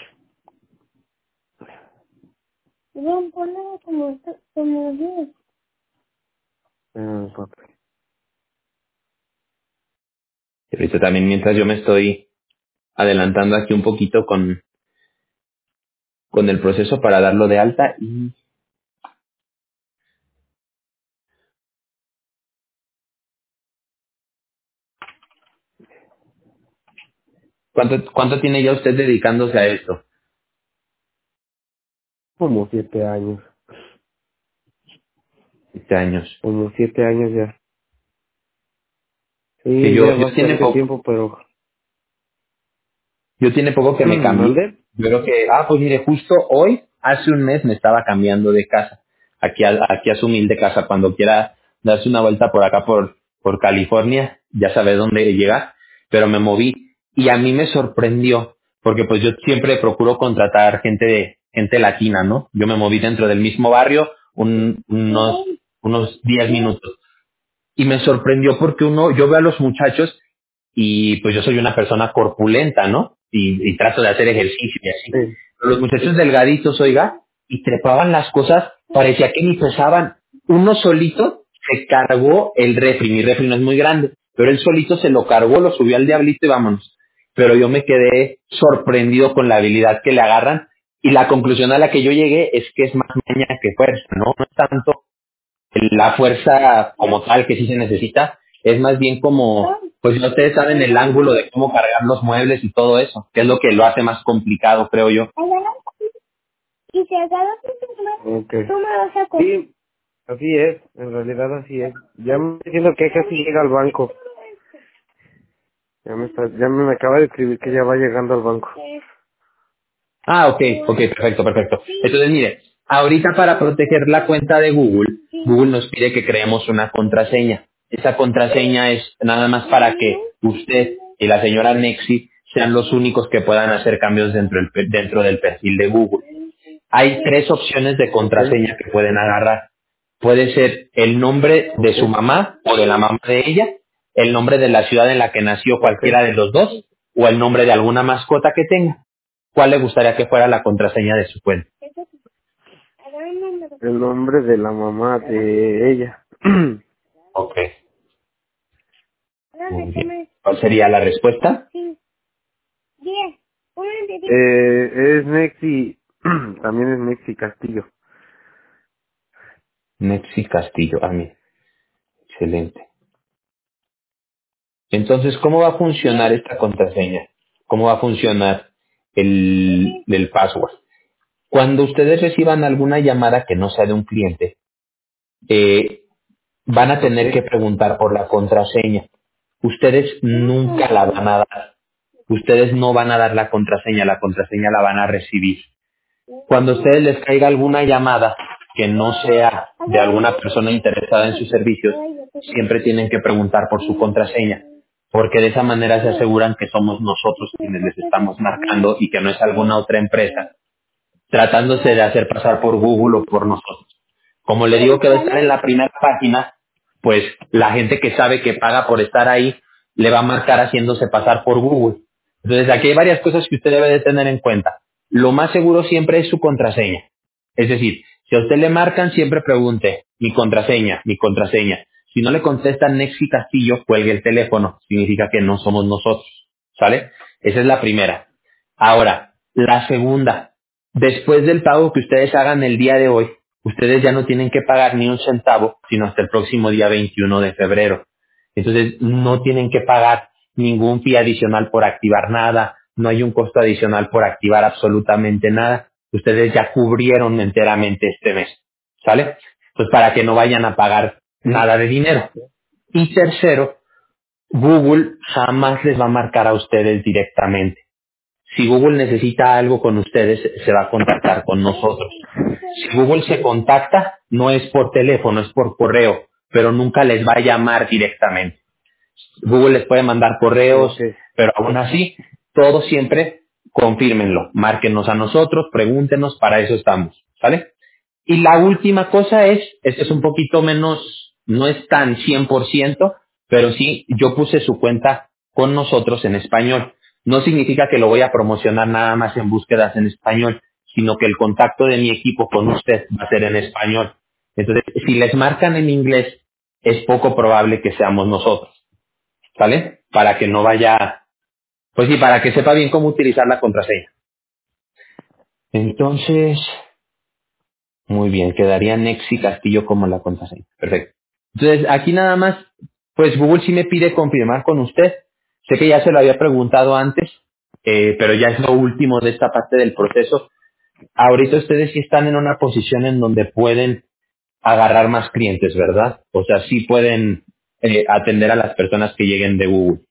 Ven, ponlo como 10. Papi. Y ahorita también mientras yo me estoy adelantando aquí un poquito con el proceso para darlo de alta. ¿Y cuánto tiene ya usted dedicándose a esto? Como 7 años. 7 años. Como 7 años ya. Que Sí, yo, ya yo tiene bastante poco, tiempo, pero... yo tiene poco que me cambié. ¿Mande? Yo creo que, pues mire, justo hoy, hace un mes me estaba cambiando de casa. Aquí a su humilde casa, cuando quiera darse una vuelta por acá por California, ya sabe dónde llegar, pero me moví y a mí me sorprendió, porque pues yo siempre procuro contratar gente latina, ¿no? Yo me moví dentro del mismo barrio unos 10 minutos y me sorprendió porque yo veo a los muchachos y pues yo soy una persona corpulenta, ¿no? Y trato de hacer ejercicio y así. Sí. Pero los muchachos delgaditos, oiga, y trepaban las cosas, parecía que ni pesaban. Uno solito se cargó el refri, mi refri no es muy grande, pero él solito se lo cargó, lo subió al diablito y vámonos. Pero yo me quedé sorprendido con la habilidad que le agarran y la conclusión a la que yo llegué es que es más maña que fuerza, ¿no? No es tanto la fuerza como tal que sí se necesita, es más bien como, pues ya ustedes saben el ángulo de cómo cargar los muebles y todo eso, que es lo que lo hace más complicado, creo yo. Y si agarras Okay. tú me vas a comer. Sí, así es. En realidad así es. Ya me estoy diciendo que casi llega al banco. Ya me acaba de escribir que ya va llegando al banco. Ok, perfecto, perfecto. Entonces, mire, ahorita para proteger la cuenta de Google, Google nos pide que creemos una contraseña. Esa contraseña es nada más para que usted y la señora Nexi sean los únicos que puedan hacer cambios dentro del perfil de Google. Hay tres opciones de Okay. contraseña que pueden agarrar. Puede ser el nombre de su mamá o de la mamá de ella, el nombre de la ciudad en la que nació Okay. cualquiera de los dos, o el nombre de alguna mascota que tenga. ¿Cuál le gustaría que fuera la contraseña de su cuenta? El nombre de la mamá de ella. Ok, muy bien. ¿Cuál sería la respuesta? Es Nexi. También es Nexi Castillo. Nexi Castillo. Mira, excelente. Entonces, ¿cómo va a funcionar esta contraseña? ¿Cómo va a funcionar el password? Cuando ustedes reciban alguna llamada que no sea de un cliente, van a tener que Okay. preguntar por la contraseña. Ustedes nunca la van a dar. Ustedes no van a dar la contraseña la van a recibir. Cuando a ustedes les caiga alguna llamada que no sea de alguna persona interesada en sus servicios, siempre tienen que preguntar por su contraseña, porque de esa manera se aseguran que somos nosotros quienes les estamos marcando y que no es alguna otra empresa tratándose de hacer pasar por Google o por nosotros. Como le digo que va a estar en la primera página, pues la gente que sabe que paga por estar ahí le va a marcar haciéndose pasar por Google. Entonces aquí hay varias cosas que usted debe de tener en cuenta. Lo más seguro siempre es su contraseña. Es decir, si a usted le marcan, siempre pregunte mi contraseña, mi contraseña. Si no le contestan Nexi Castillo, cuelgue el teléfono. Significa que no somos nosotros. ¿Sale? Esa es la primera. Ahora, la segunda. Después del pago que ustedes hagan el día de hoy, ustedes ya no tienen que pagar ni un centavo, sino hasta el próximo día 21 de febrero. Entonces, no tienen que pagar ningún fee adicional por activar nada, no hay un costo adicional por activar absolutamente nada. Ustedes ya cubrieron enteramente este mes, ¿sale? Pues para que no vayan a pagar nada de dinero. Y tercero, Google jamás les va a marcar a ustedes directamente. Si Google necesita algo con ustedes, se va a contactar con nosotros. Si Google se contacta, no es por teléfono, es por correo, pero nunca les va a llamar directamente. Google les puede mandar correos, Okay. pero aún así, todo siempre confírmenlo, márquenos a nosotros, pregúntenos, para eso estamos, ¿sale? Y la última cosa este es un poquito menos, no es tan 100%, pero sí, yo puse su cuenta con nosotros en español. No significa que lo voy a promocionar nada más en búsquedas en español, sino que el contacto de mi equipo con usted va a ser en español. Entonces, si les marcan en inglés, es poco probable que seamos nosotros, ¿sale? Para que no vaya, pues sí, para que sepa bien cómo utilizar la contraseña. Entonces, muy bien, quedaría Nexi Castillo como la contraseña. Perfecto. Entonces, aquí nada más, pues Google sí me pide confirmar con usted. Sé que ya se lo había preguntado antes, pero ya es lo último de esta parte del proceso. Ahorita ustedes sí están en una posición en donde pueden agarrar más clientes, ¿verdad? O sea, sí pueden atender a las personas que lleguen de Google.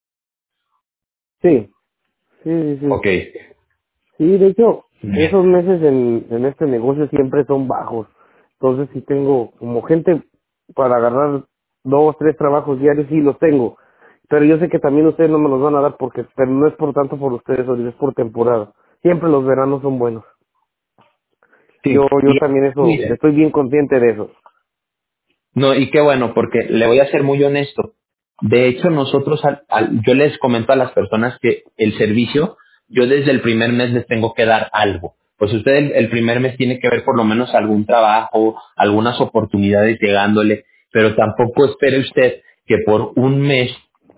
Sí, sí, sí, sí. Ok. Sí, de hecho, Bien. esos meses en este negocio siempre son bajos. Entonces, si tengo como gente para agarrar 2, 3 trabajos diarios, sí los tengo. Pero yo sé que también ustedes no me los van a dar porque, pero no es por tanto por ustedes, ahorita es por temporada. Siempre los veranos son buenos. Yo, Sí. yo también eso, Mire, estoy bien consciente de eso. no, y qué bueno, porque le voy a ser muy honesto. De hecho, nosotros, yo les comento a las personas que el servicio, yo desde el primer mes les tengo que dar algo. Pues usted el primer mes tiene que ver por lo menos algún trabajo, algunas oportunidades llegándole, pero tampoco espere usted que por un mes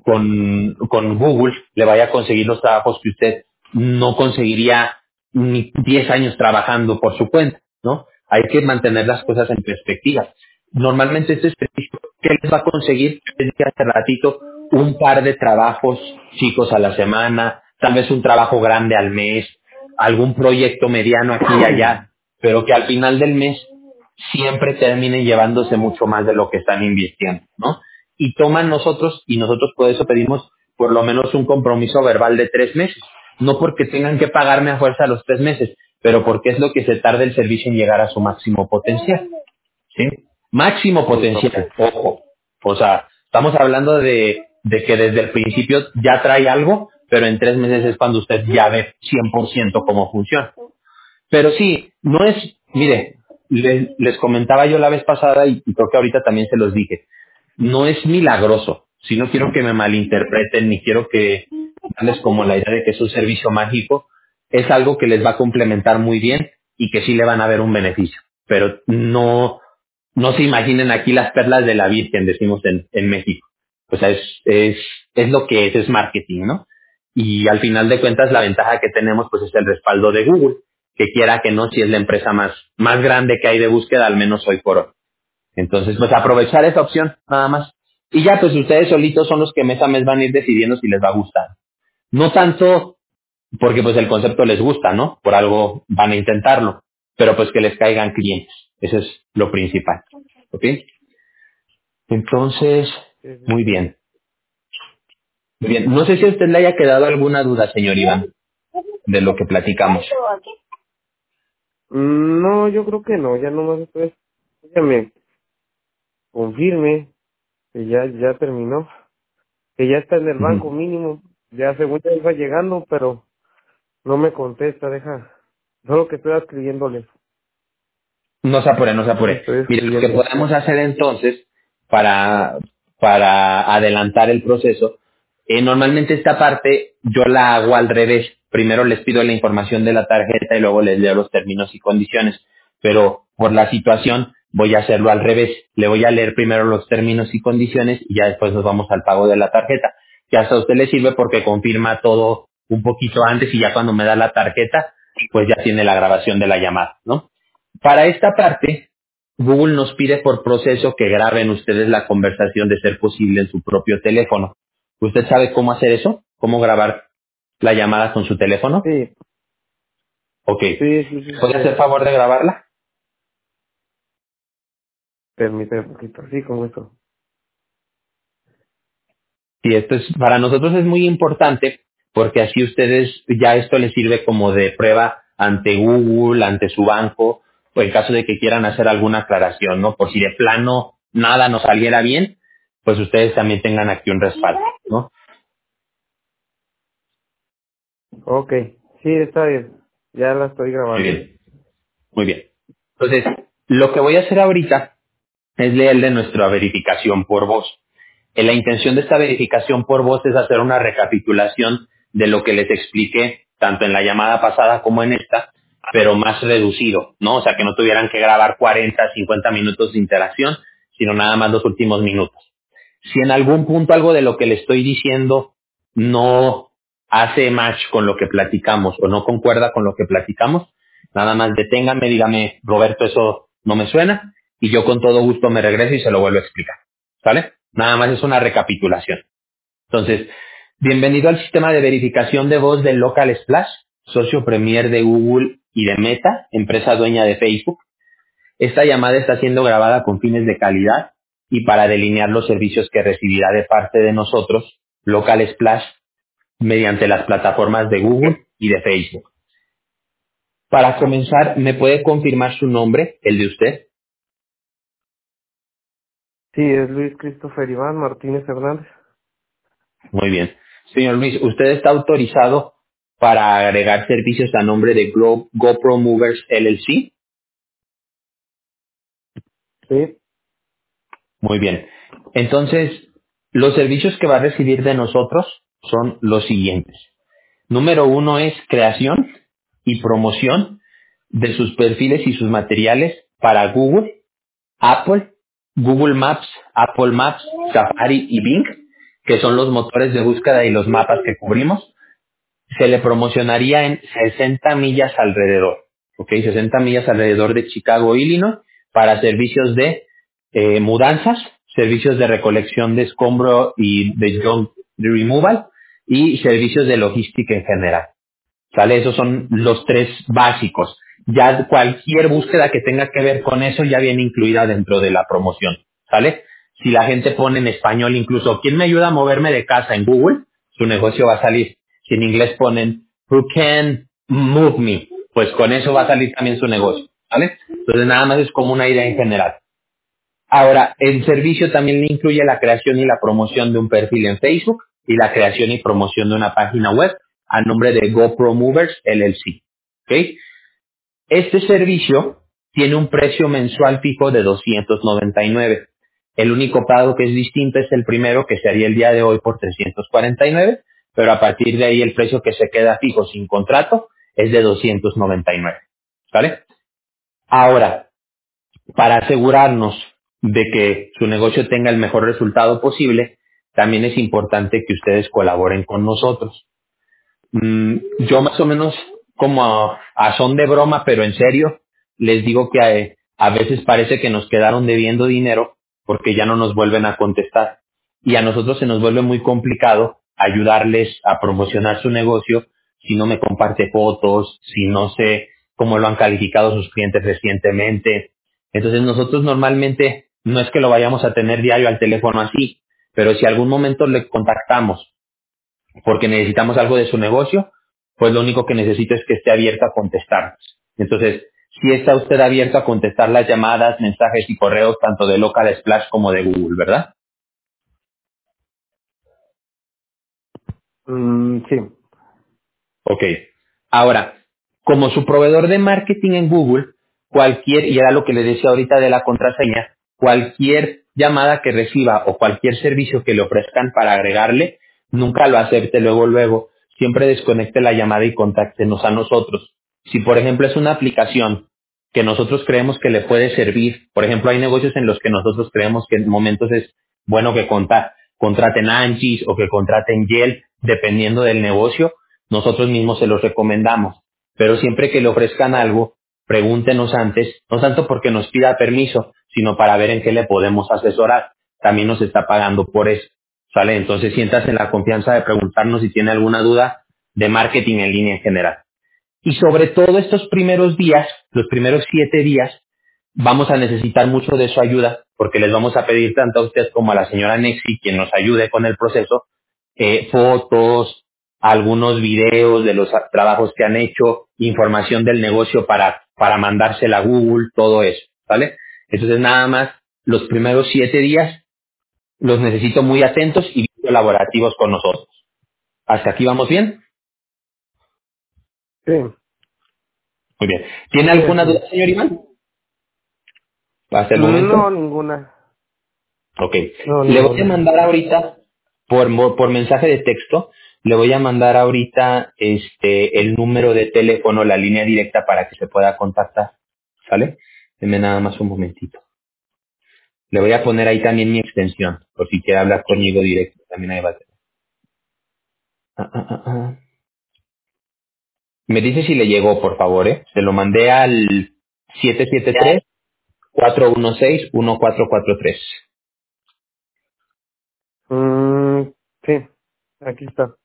con Google le vaya a conseguir los trabajos que usted no conseguiría ni 10 años trabajando por su cuenta, ¿no? Hay que mantener las cosas en perspectiva. Normalmente este servicio, ¿qué les va a conseguir? Les dije hace ratito, un par de trabajos chicos a la semana, tal vez un trabajo grande al mes, algún proyecto mediano aquí y allá, pero que al final del mes siempre terminen llevándose mucho más de lo que están invirtiendo, ¿no? Y toman nosotros, y nosotros por eso pedimos por lo menos un compromiso verbal de 3 meses, no porque tengan que pagarme a fuerza los 3 meses, pero porque es lo que se tarda el servicio en llegar a su máximo potencial. ¿Sí? Máximo Sí, ok. potencial, ojo. O sea, estamos hablando de que desde el principio ya trae algo, pero en 3 meses es cuando usted ya ve 100% cómo funciona. Pero sí, no es, mire, les comentaba yo la vez pasada y creo que ahorita también se los dije, no es milagroso. Si no quiero que me malinterpreten ni quiero que darles como la idea de que es un servicio mágico, es algo que les va a complementar muy bien y que sí le van a ver un beneficio. Pero no se imaginen aquí las perlas de la Virgen, decimos en México. O sea, es lo que es marketing, ¿no? Y al final de cuentas la ventaja que tenemos pues es el respaldo de Google, que quiera que no, si es la empresa más grande que hay de búsqueda, al menos hoy por hoy. Entonces, pues aprovechar esa opción, nada más. Y ya, pues ustedes solitos son los que mes a mes van a ir decidiendo si les va a gustar. No tanto porque pues el concepto les gusta, ¿no? Por algo van a intentarlo, pero pues que les caigan clientes. Eso es lo principal. ¿Ok? Entonces, Sí, sí, muy sí. bien. Muy bien. No sé si a usted le haya quedado alguna duda, señor Iván, de lo que platicamos. No, yo creo que no, ya nomás después, ya me confirme que ya terminó, que ya está en el banco Ujú. mínimo, ya según ya iba llegando, pero no me contesta, deja, solo que estoy escribiéndole, No se apure, no se apure. estoy Mire, lo que escribiéndole. podemos hacer entonces para, para adelantar el proceso, normalmente esta parte yo la hago al revés. Primero les pido la información de la tarjeta y luego les leo los términos y condiciones. Pero por la situación voy a hacerlo al revés. Le voy a leer primero los términos y condiciones y ya después nos vamos al pago de la tarjeta. Que hasta a usted le sirve porque confirma todo un poquito antes y ya cuando me da la tarjeta, pues ya tiene la grabación de la llamada, ¿no? Para esta parte, Google nos pide por proceso que graben ustedes la conversación de ser posible en su propio teléfono. ¿Usted sabe cómo hacer eso? ¿Cómo grabar la llamada con su teléfono? Sí, Ok. sí, sí, sí, ¿Puede hacer favor de grabarla? permíteme un poquito, así como esto. Sí, esto es, para nosotros es muy importante porque así ustedes, ya esto les sirve como de prueba ante Google, ante su banco, o en caso de que quieran hacer alguna aclaración, ¿no? Por si de plano nada nos saliera bien, pues ustedes también tengan aquí un respaldo, ¿no? Ok, sí, está bien. Ya la estoy Muy grabando. bien, muy bien. Entonces, lo que voy a hacer ahorita es leerle nuestra verificación por voz. La intención de esta verificación por voz es hacer una recapitulación de lo que les expliqué, tanto en la llamada pasada como en esta, pero más reducido, ¿no? O sea, que no tuvieran que grabar 40, 50 minutos de interacción, sino nada más los últimos minutos. Si en algún punto algo de lo que le estoy diciendo no hace match con lo que platicamos o no concuerda con lo que platicamos, nada más deténgame, dígame, Roberto, eso no me suena, y yo con todo gusto me regreso y se lo vuelvo a explicar. ¿Sale? Nada más es una recapitulación. Entonces, bienvenido al sistema de verificación de voz del Local Splash, socio premier de Google y de Meta, empresa dueña de Facebook. Esta llamada está siendo grabada con fines de calidad y para delinear los servicios que recibirá de parte de nosotros, Local Splash, mediante las plataformas de Google y de Facebook. Para comenzar, ¿me puede confirmar su nombre, el de usted? Sí, es Luis Christopher Iván Martínez Hernández. Muy bien. Señor Luis, ¿usted está autorizado para agregar servicios a nombre de GoPro Movers LLC? Sí, Muy bien. Entonces, los servicios que va a recibir de nosotros son los siguientes. Número uno es creación y promoción de sus perfiles y sus materiales para Google, Apple, Google Maps, Apple Maps, Safari y Bing, que son los motores de búsqueda y los mapas que cubrimos. Se le promocionaría en 60 millas alrededor, ¿ok? 60 millas alrededor de Chicago, Illinois, para servicios de mudanzas, servicios de recolección de escombro y de junk removal y servicios de logística en general. ¿Sale? Esos son los tres básicos. Ya cualquier búsqueda que tenga que ver con eso ya viene incluida dentro de la promoción. ¿Sale? Si la gente pone en español incluso, ¿quién me ayuda a moverme de casa en Google? Su negocio va a salir. Si en inglés ponen, who can move me? Pues con eso va a salir también su negocio. ¿Vale? Entonces nada más es como una idea en general. Ahora, el servicio también le incluye la creación y la promoción de un perfil en Facebook y la creación y promoción de una página web a nombre de GoPro Movers LLC. ¿Ok? Este servicio tiene un precio mensual fijo de 299. El único pago que es distinto es el primero, que se haría el día de hoy por 349, pero a partir de ahí el precio que se queda fijo sin contrato es de 299. ¿Vale? Ahora, para asegurarnos de que su negocio tenga el mejor resultado posible, también es importante que ustedes colaboren con nosotros. Yo más o menos como a son de broma, pero en serio, les digo que a veces parece que nos quedaron debiendo dinero porque ya no nos vuelven a contestar. Y a nosotros se nos vuelve muy complicado ayudarles a promocionar su negocio si no me comparte fotos, si no sé cómo lo han calificado sus clientes recientemente. Entonces nosotros normalmente no es que lo vayamos a tener diario al teléfono así, pero si algún momento le contactamos porque necesitamos algo de su negocio, pues lo único que necesito es que esté abierto a contestar. Entonces, si está usted abierto a contestar las llamadas, mensajes y correos tanto de Local Splash como de Google, ¿verdad? sí. Ok. Ahora, como su proveedor de marketing en Google, cualquier, y era lo que le decía ahorita de la contraseña, cualquier llamada que reciba o cualquier servicio que le ofrezcan para agregarle, nunca lo acepte luego. Siempre desconecte la llamada y contáctenos a nosotros. Si, por ejemplo, es una aplicación que nosotros creemos que le puede servir, por ejemplo, hay negocios en los que nosotros creemos que en momentos es bueno que contraten Angie's o que contraten Yelp, dependiendo del negocio, nosotros mismos se los recomendamos. Pero siempre que le ofrezcan algo, pregúntenos antes, no tanto porque nos pida permiso, sino para ver en qué le podemos asesorar. También nos está pagando por eso. ¿Sale? Entonces sientas en la confianza de preguntarnos si tiene alguna duda de marketing en línea en general. Y sobre todo estos primeros días, los primeros 7 días, vamos a necesitar mucho de su ayuda, porque les vamos a pedir tanto a usted como a la señora Nexi, quien nos ayude con el proceso, fotos, algunos videos de los trabajos que han hecho, información del negocio para mandársela a Google, todo eso, ¿vale? Entonces nada más, los primeros 7 días los necesito muy atentos y colaborativos con nosotros. ¿Hasta aquí vamos bien? Sí, Muy bien. ¿Tiene sí, alguna así duda, es. señor Iván? Hasta el No, momento. ninguna. Ok. No, Le voy a ninguna. mandar ahorita, por mensaje de texto, le voy a mandar ahorita el número de teléfono, la línea directa para que se pueda contactar. ¿Sale? Deme nada más un momentito. Le voy a poner ahí también mi extensión, por si quiere hablar conmigo directo. También ahí va a tener. Ah. Me dice si le llegó, por favor, ¿eh? Se lo mandé al 773-416-1443. Mm, sí, aquí está.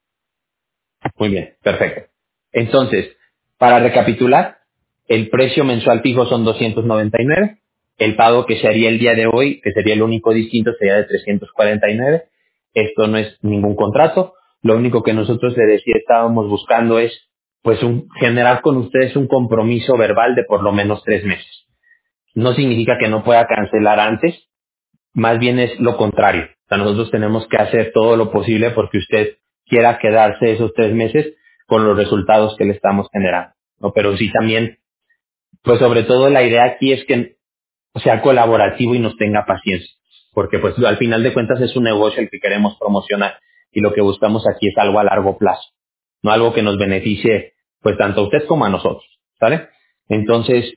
Muy bien, perfecto. Entonces, para recapitular, el precio mensual fijo son 299. El pago que se haría el día de hoy, que sería el único distinto, sería de 349. Esto no es ningún contrato. Lo único que nosotros le decía estábamos buscando es, pues, generar con ustedes un compromiso verbal de por lo menos 3 meses. No significa que no pueda cancelar antes, más bien es lo contrario. O sea, nosotros tenemos que hacer todo lo posible porque usted quiera quedarse esos 3 meses con los resultados que le estamos generando, ¿no? Pero sí también, pues sobre todo la idea aquí es que sea colaborativo y nos tenga paciencia, porque pues al final de cuentas es un negocio el que queremos promocionar y lo que buscamos aquí es algo a largo plazo, no algo que nos beneficie pues tanto a usted como a nosotros, ¿sale? Entonces,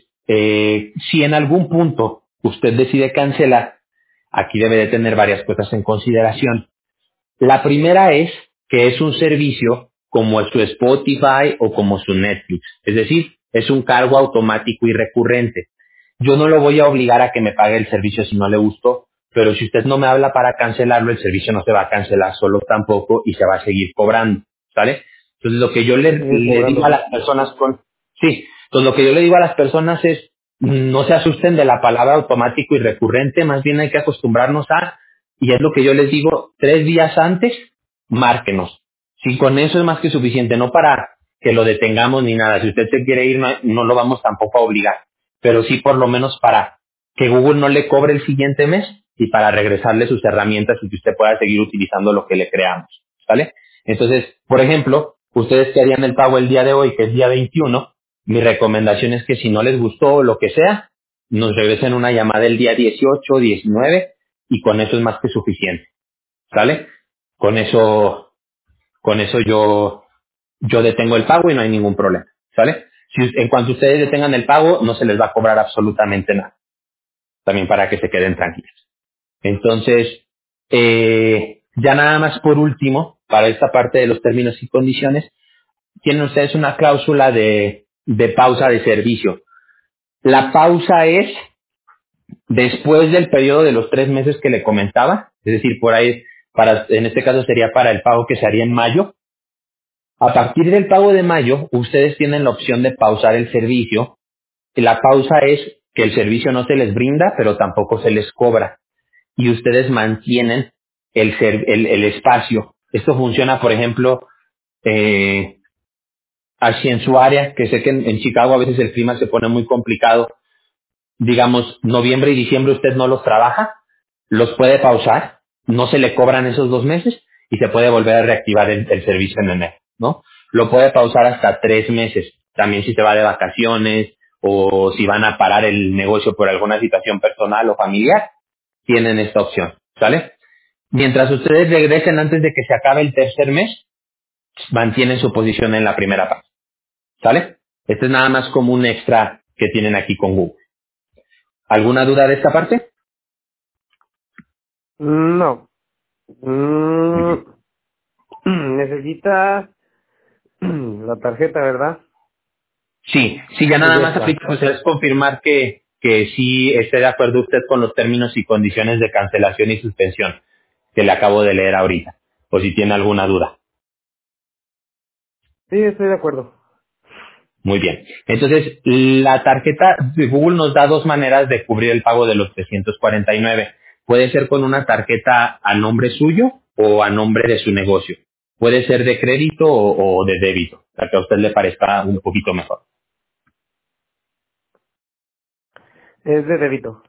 si en algún punto usted decide cancelar, aquí debe de tener varias cosas en consideración. La primera es que es un servicio como su Spotify o como su Netflix. Es decir, es un cargo automático y recurrente. Yo no lo voy a obligar a que me pague el servicio si no le gustó, pero si usted no me habla para cancelarlo, el servicio no se va a cancelar solo tampoco y se va a seguir cobrando, ¿sale? Entonces lo que yo Se sigue le digo a cobrando. las personas sí, entonces lo que yo le digo a las personas es, no se asusten de la palabra automático y recurrente, más bien hay que acostumbrarnos a y es lo que yo les digo, 3 días antes, márquenos. Si con eso es más que suficiente, no para que lo detengamos ni nada. Si usted se quiere ir, no lo vamos tampoco a obligar. Pero sí por lo menos para que Google no le cobre el siguiente mes y para regresarle sus herramientas y que usted pueda seguir utilizando lo que le creamos. ¿Vale? Entonces, por ejemplo, ustedes que harían el pago el día de hoy, que es día 21, mi recomendación es que si no les gustó o lo que sea, nos regresen una llamada el día 18 o 19 y con eso es más que suficiente, ¿sale? Con eso, yo detengo el pago y no hay ningún problema, ¿sale? Si, en cuanto ustedes detengan el pago, no se les va a cobrar absolutamente nada, también para que se queden tranquilos. Entonces, ya nada más por último, para esta parte de los términos y condiciones, tienen ustedes una cláusula de pausa de servicio. La pausa es después del periodo de los 3 meses que le comentaba, es decir, por ahí, en este caso sería para el pago que se haría en mayo. A partir del pago de mayo, ustedes tienen la opción de pausar el servicio. Y la pausa es que el servicio no se les brinda, pero tampoco se les cobra. Y ustedes mantienen el espacio. Esto funciona, por ejemplo, así en su área, que sé que en Chicago a veces el clima se pone muy complicado, digamos, noviembre y diciembre usted no los trabaja, los puede pausar, no se le cobran esos 2 meses y se puede volver a reactivar el servicio en enero, ¿no? Lo puede pausar hasta 3 meses, también si se va de vacaciones o si van a parar el negocio por alguna situación personal o familiar, tienen esta opción, ¿sale? Mientras ustedes regresen antes de que se acabe el tercer mes, mantienen su posición en la primera parte, ¿sale? Este es nada más como un extra que tienen aquí con Google. ¿Alguna duda de esta parte? No. Muy bien. Necesita la tarjeta, ¿verdad? Sí, sí, ya O nada ya más está. aplica, pues es confirmar que sí esté de acuerdo usted con los términos y condiciones de cancelación y suspensión que le acabo de leer ahorita, o si tiene alguna duda. Sí, estoy de acuerdo. Muy bien. Entonces, la tarjeta de Google nos da dos maneras de cubrir el pago de los 349. Puede ser con una tarjeta a nombre suyo o a nombre de su negocio. Puede ser de crédito o de débito, la que a usted le parezca un poquito mejor. Es de débito.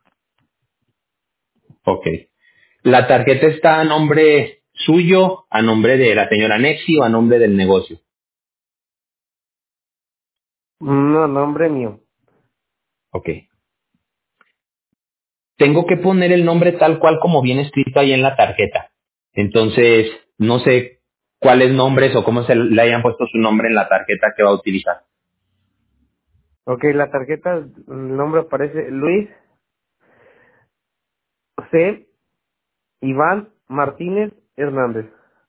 Ok. La tarjeta está a nombre suyo, a nombre de la señora Nexi o a nombre del negocio. No, nombre mío. Ok. Tengo que poner el nombre tal cual como viene escrito ahí en la tarjeta. Entonces, no sé cuáles nombres o cómo se le hayan puesto su nombre en la tarjeta que va a utilizar. Ok, la tarjeta, el nombre aparece Luis C. Iván Martínez Hernández.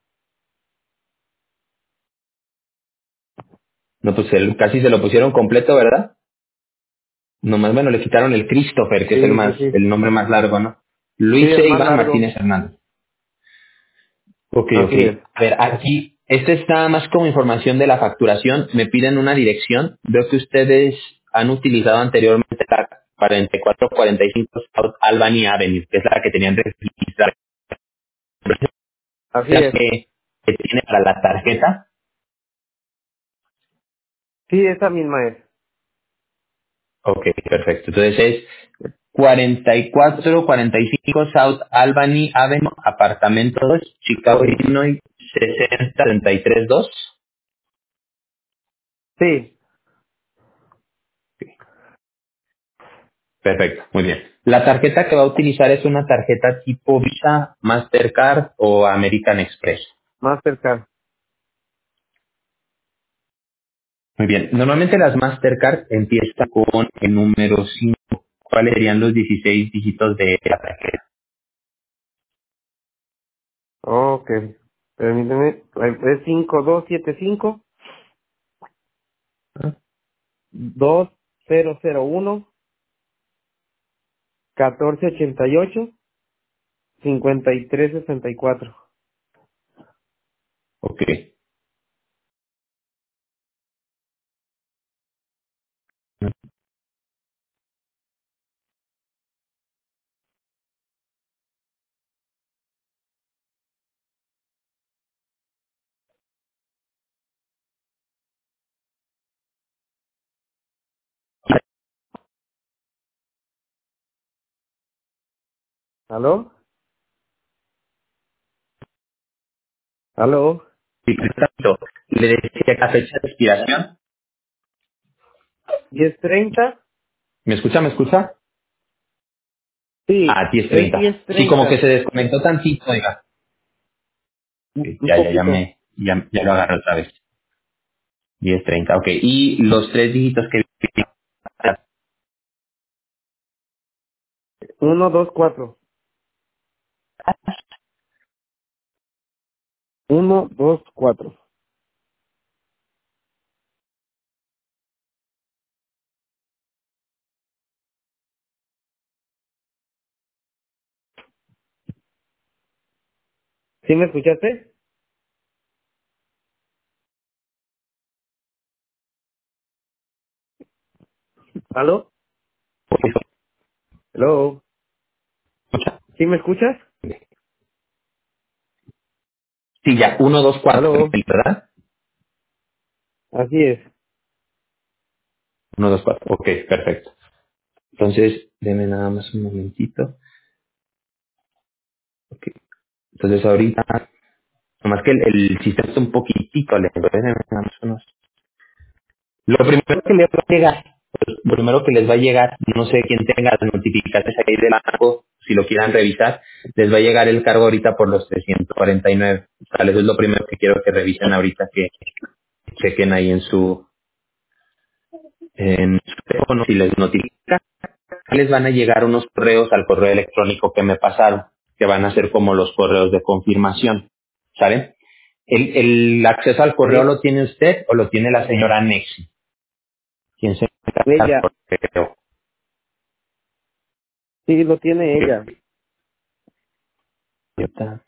No, pues casi se lo pusieron completo, ¿verdad? Nomás, bueno, le quitaron el Christopher, que es Sí, sí, sí. el nombre más largo, ¿no? Sí, Luis es E. más Iván largo. Martínez Hernández. Ok, ok. Así es. A ver, aquí, este está más como información de la facturación. Me piden una dirección. Veo que ustedes han utilizado anteriormente la 4445 South Albany Avenue, que es la que tenían registrada. Así ¿La es. que tiene para la tarjeta? Sí, esa misma es. Ok, perfecto. Entonces es 4445 South Albany Avenue, apartamento 2, Chicago, Illinois, 60332. Sí, Perfecto, muy bien. La tarjeta que va a utilizar es una tarjeta tipo Visa, Mastercard o American Express. Mastercard. Muy bien. Normalmente las Mastercard empiezan con el número 5. ¿Cuáles serían los 16 dígitos de la tarjeta? Ok. Permíteme. Es 5275 2001 1488 5364. Ok. ¿Aló? ¿Aló? Sí, perfecto. Le decía la fecha de expiración. 1030. ¿Me escucha? ¿Me escucha? Sí, Ah, diez es treinta. Sí, como que 1030. se desconectó tantito, oiga. Ok, Un ya poquito. ya lo agarré otra vez. 10:30, ok. Y los tres dígitos que... 124. 124. ¿Sí me escuchaste? ¿Aló? ¿Hello? ¿Sí me escuchas? Sí, ya, 124, ¿Aló? ¿verdad? Así es. 124, ok, perfecto. Entonces, denme nada más un momentito. Ok. Entonces ahorita, nomás que el sistema está un poquitito lento, déjenme nada más Lo primero que les va a llegar, lo primero que les va a llegar, no sé quién tenga las notificaciones ahí del banco, si lo quieran revisar, les va a llegar el cargo ahorita por los 349. Tal eso es lo primero que quiero que revisen ahorita, que chequen ahí en su teléfono, si les notifica. Les van a llegar unos correos al correo electrónico que me pasaron, que van a ser como los correos de confirmación, ¿sabe? El acceso al correo ¿Sí? lo tiene usted o lo tiene la señora Nexi, quien se encarga del Ella. correo. Sí, lo tiene ella. Ahorita,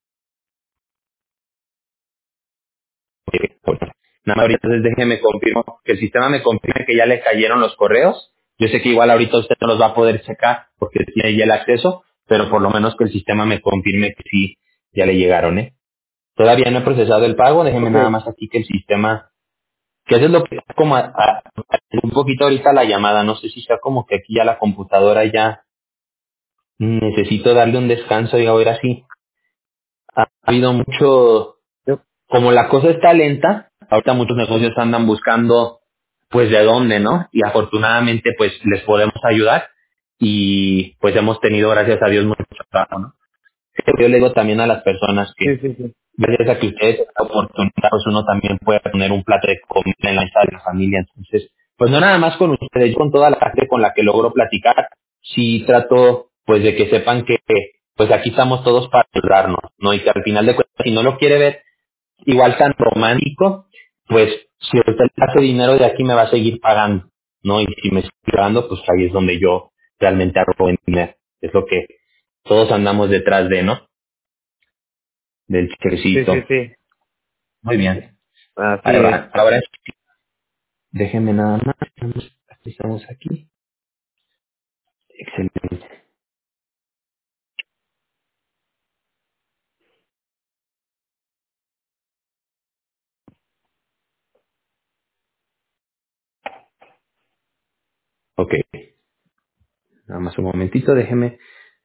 pues, nada más ahorita entonces déjeme confirmo, que el sistema me confirme que ya le cayeron los correos. Yo sé que igual ahorita usted no los va a poder checar porque tiene ya el acceso, pero por lo menos que el sistema me confirme que sí, ya le llegaron, ¿eh? Todavía no he procesado el pago, déjeme Ok. nada más aquí que el sistema, que eso es lo que como un poquito ahorita la llamada, no sé si sea como que aquí ya la computadora ya necesito darle un descanso y ahora sí. Ha habido mucho, Yo- como la cosa está lenta, ahorita muchos negocios andan buscando pues de dónde, ¿no? Y afortunadamente pues les podemos ayudar y pues hemos tenido, gracias a Dios, mucho trabajo, ¿no? Yo le digo también a las personas que Sí, sí, sí. gracias a que ustedes tienen la oportunidad, pues uno también puede poner un plato de comida en la mesa de la familia. Entonces, pues no nada más con ustedes, yo con toda la gente con la que logro platicar, sí trato pues de que sepan que pues aquí estamos todos para ayudarnos, ¿no? Y que al final de cuentas, si no lo quiere ver igual tan romántico, pues si usted hace dinero de aquí me va a seguir pagando, ¿no? Y si me sigue pagando, pues ahí es donde yo realmente hago buen dinero. Es lo que todos andamos detrás de, ¿no? Del Sí, sí, chequecito. sí. Muy bien. Así es. Ahora déjenme nada más. Estamos aquí. Excelente. Ok. Nada más un momentito, déjeme.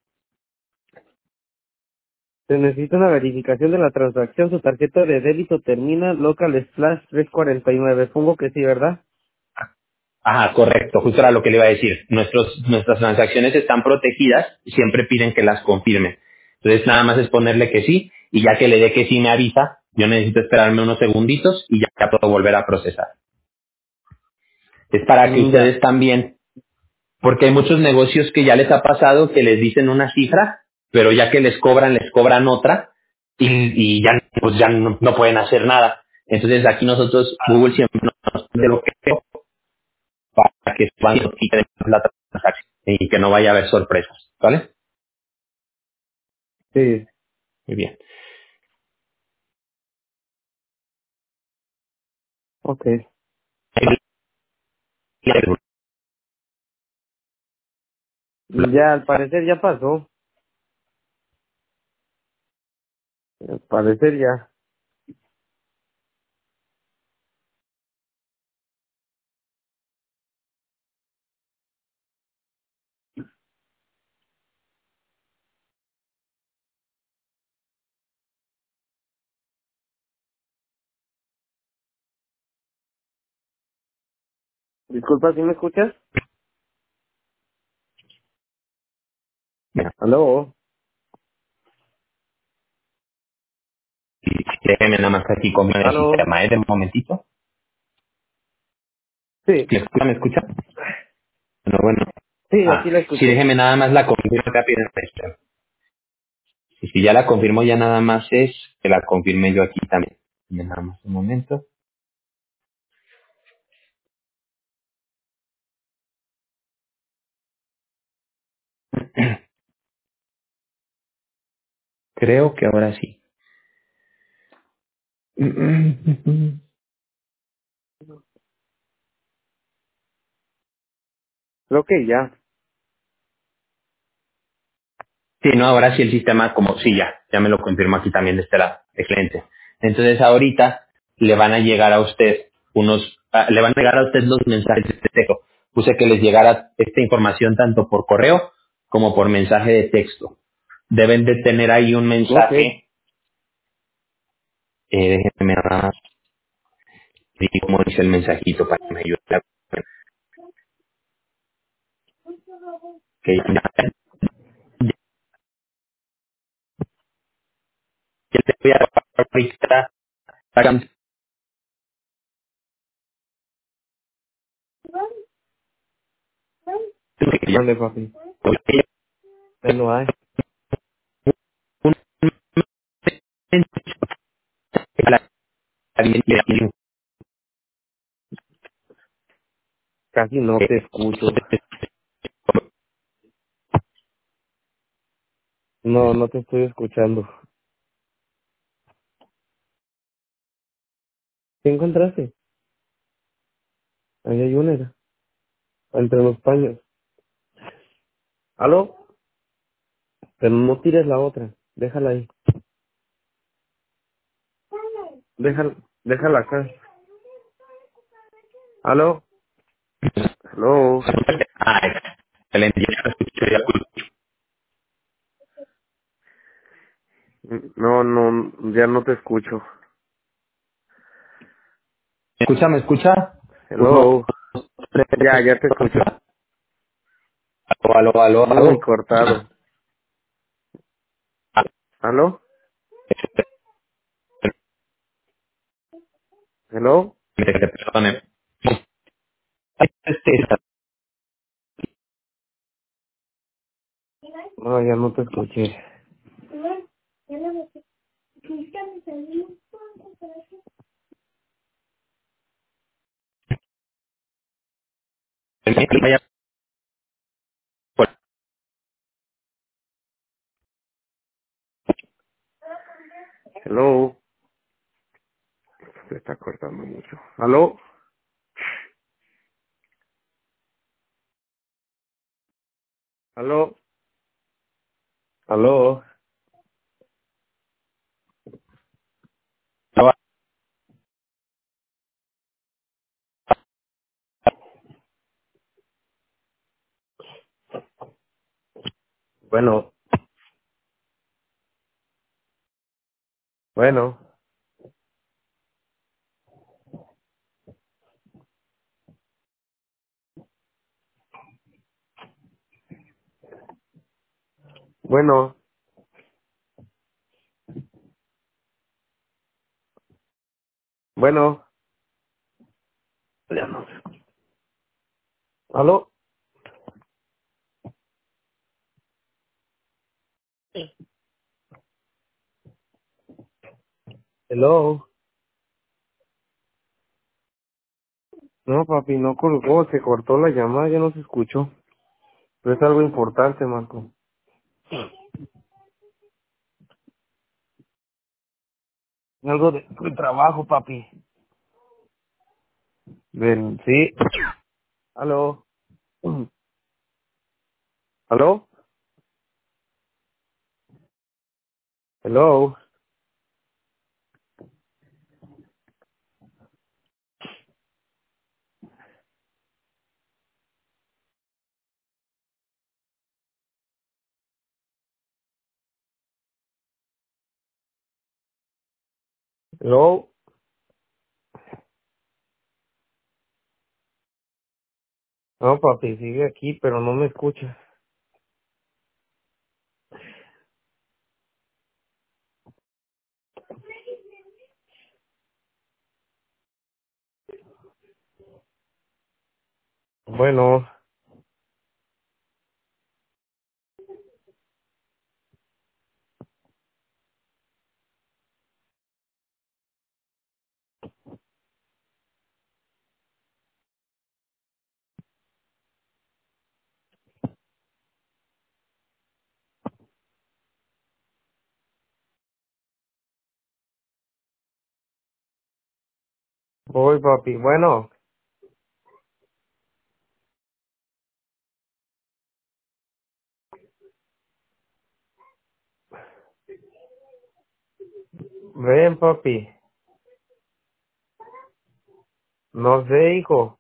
Se necesita una verificación de la transacción. Su tarjeta de débito termina local slash 349. Supongo que sí, ¿verdad? Ajá, correcto. Justo era lo que le iba a decir. Nuestras transacciones están protegidas y siempre piden que las confirme. Entonces nada más es ponerle que sí y ya que le dé que sí me avisa. Yo necesito esperarme unos segunditos y ya puedo volver a procesar. Es para que Ya. ustedes también, porque hay muchos negocios que ya les ha pasado que les dicen una cifra, pero ya que les cobran otra y ya, pues ya no pueden hacer nada. Entonces aquí nosotros, Google siempre nos pide lo que para que van y nos quiten la transacción y que no vaya a haber sorpresas, ¿vale? Sí. Muy bien. Ok. Ya, al parecer ya pasó. Al parecer ya. Disculpa, ¿sí me escuchas? Mira, ¿Aló? déjeme nada más aquí con el ¿Aló? sistema, ¿eh? De un momentito. Sí. ¿Me escucha? ¿Me escucha? Bueno. Sí, aquí Ah, la sí, escuché. déjeme nada más la confirmo rápido en esto. Y si ya la confirmo, ya nada más es que la confirme yo aquí también. Déjeme nada más un momento. Creo que ahora sí. Creo que ya. Sí, no, ahora sí el sistema como, sí, ya me lo confirmo aquí también de este lado. Excelente. Entonces ahorita le van a llegar a usted le van a llegar a usted los mensajes de texto. Puse que les llegara esta información tanto por correo como por mensaje de texto. Deben de tener ahí un Ok. mensaje, déjenme nada más, y cómo dice el mensajito para que me ayude. Que ya te voy a ahorita, hagan- Mande, papi. Ya no hay. Casi no te escucho. No, no te estoy escuchando. ¿Qué encontraste? Ahí hay una, era, entre los paños. ¿Aló? Pero no tires la otra. Déjala ahí. Déjala acá. ¿Aló? ¿Aló? Ah, excelente, ya lo escuché, ya lo escuché. No, no, ya no te escucho. ¿Me escucha? ¿Me escucha? Pues no, Hello? Ya te escucho. Muy Aló. cortado. ¿Aló? ¿Hello? Perdone. No, ya no te escuché. Hello. Se está cortando mucho. ¿Aló? ¿Aló? ¿Aló? Bueno, bueno, bueno, bueno. Ya no sé. ¿Aló? Hello. No, papi, no colgó, se cortó la llamada, ya no se escuchó. Pero es algo importante, Marco. Algo de trabajo, papi. Sí. ¿Aló? ¿Aló? Hello. Hello. No, papi, sigue aquí, pero no me escucha. Bueno, voy, papi. Bueno, ven, papi. No sé, hijo.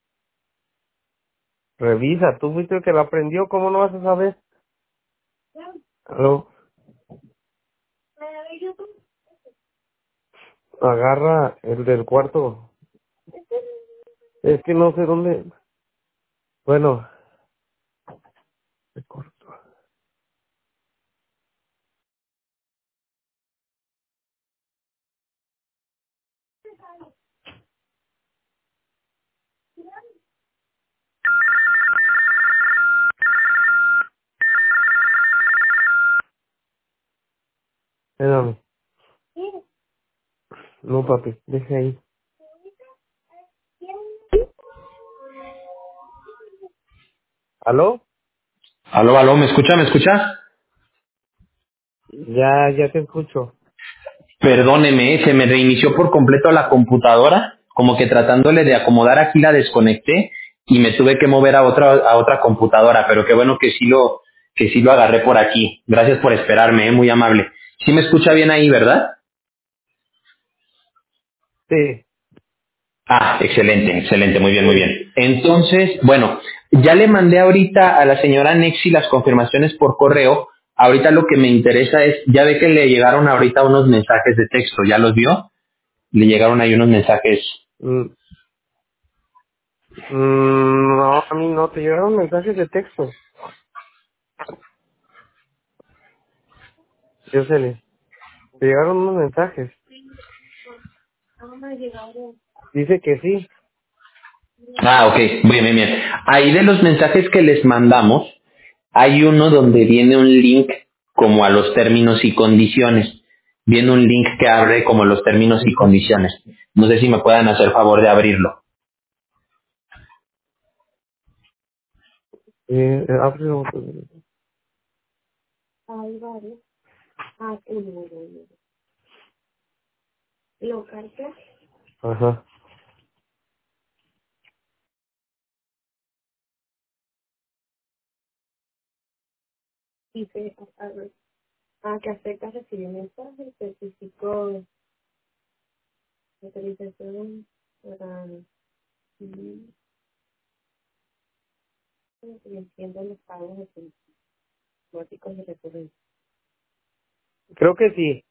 Revisa, tú fuiste el que la aprendió, ¿cómo no vas a saber? Aló. Agarra el del cuarto. Es que no sé dónde. Bueno, se cortó. Espérame. No, papi, deja ahí. ¿Aló? Aló, ¿me escucha? Ya te escucho. Perdóneme, se me reinició por completo la computadora, como que tratándole de acomodar aquí la desconecté y me tuve que mover a otra computadora, pero qué bueno que sí lo agarré por aquí. Gracias por esperarme, muy amable. Sí me escucha bien ahí, ¿verdad? Sí. Ah, excelente, muy bien. Entonces, bueno, ya le mandé ahorita a la señora Nexi las confirmaciones por correo. Ahorita lo que me interesa es, ya ve que le llegaron ahorita unos mensajes de texto, ¿ya los vio? Le llegaron ahí unos mensajes. Mm, No, a mí no, te llegaron mensajes de texto. Yo sé, te llegaron unos mensajes. Dice que sí. Ah, ok, bien, bien, bien. Ahí de los mensajes que les mandamos, hay uno donde viene un link como a los términos y condiciones. Viene un link que abre como los términos y condiciones. No sé si me puedan hacer favor de abrirlo. Ábrelo. Ajá. Creo que sí.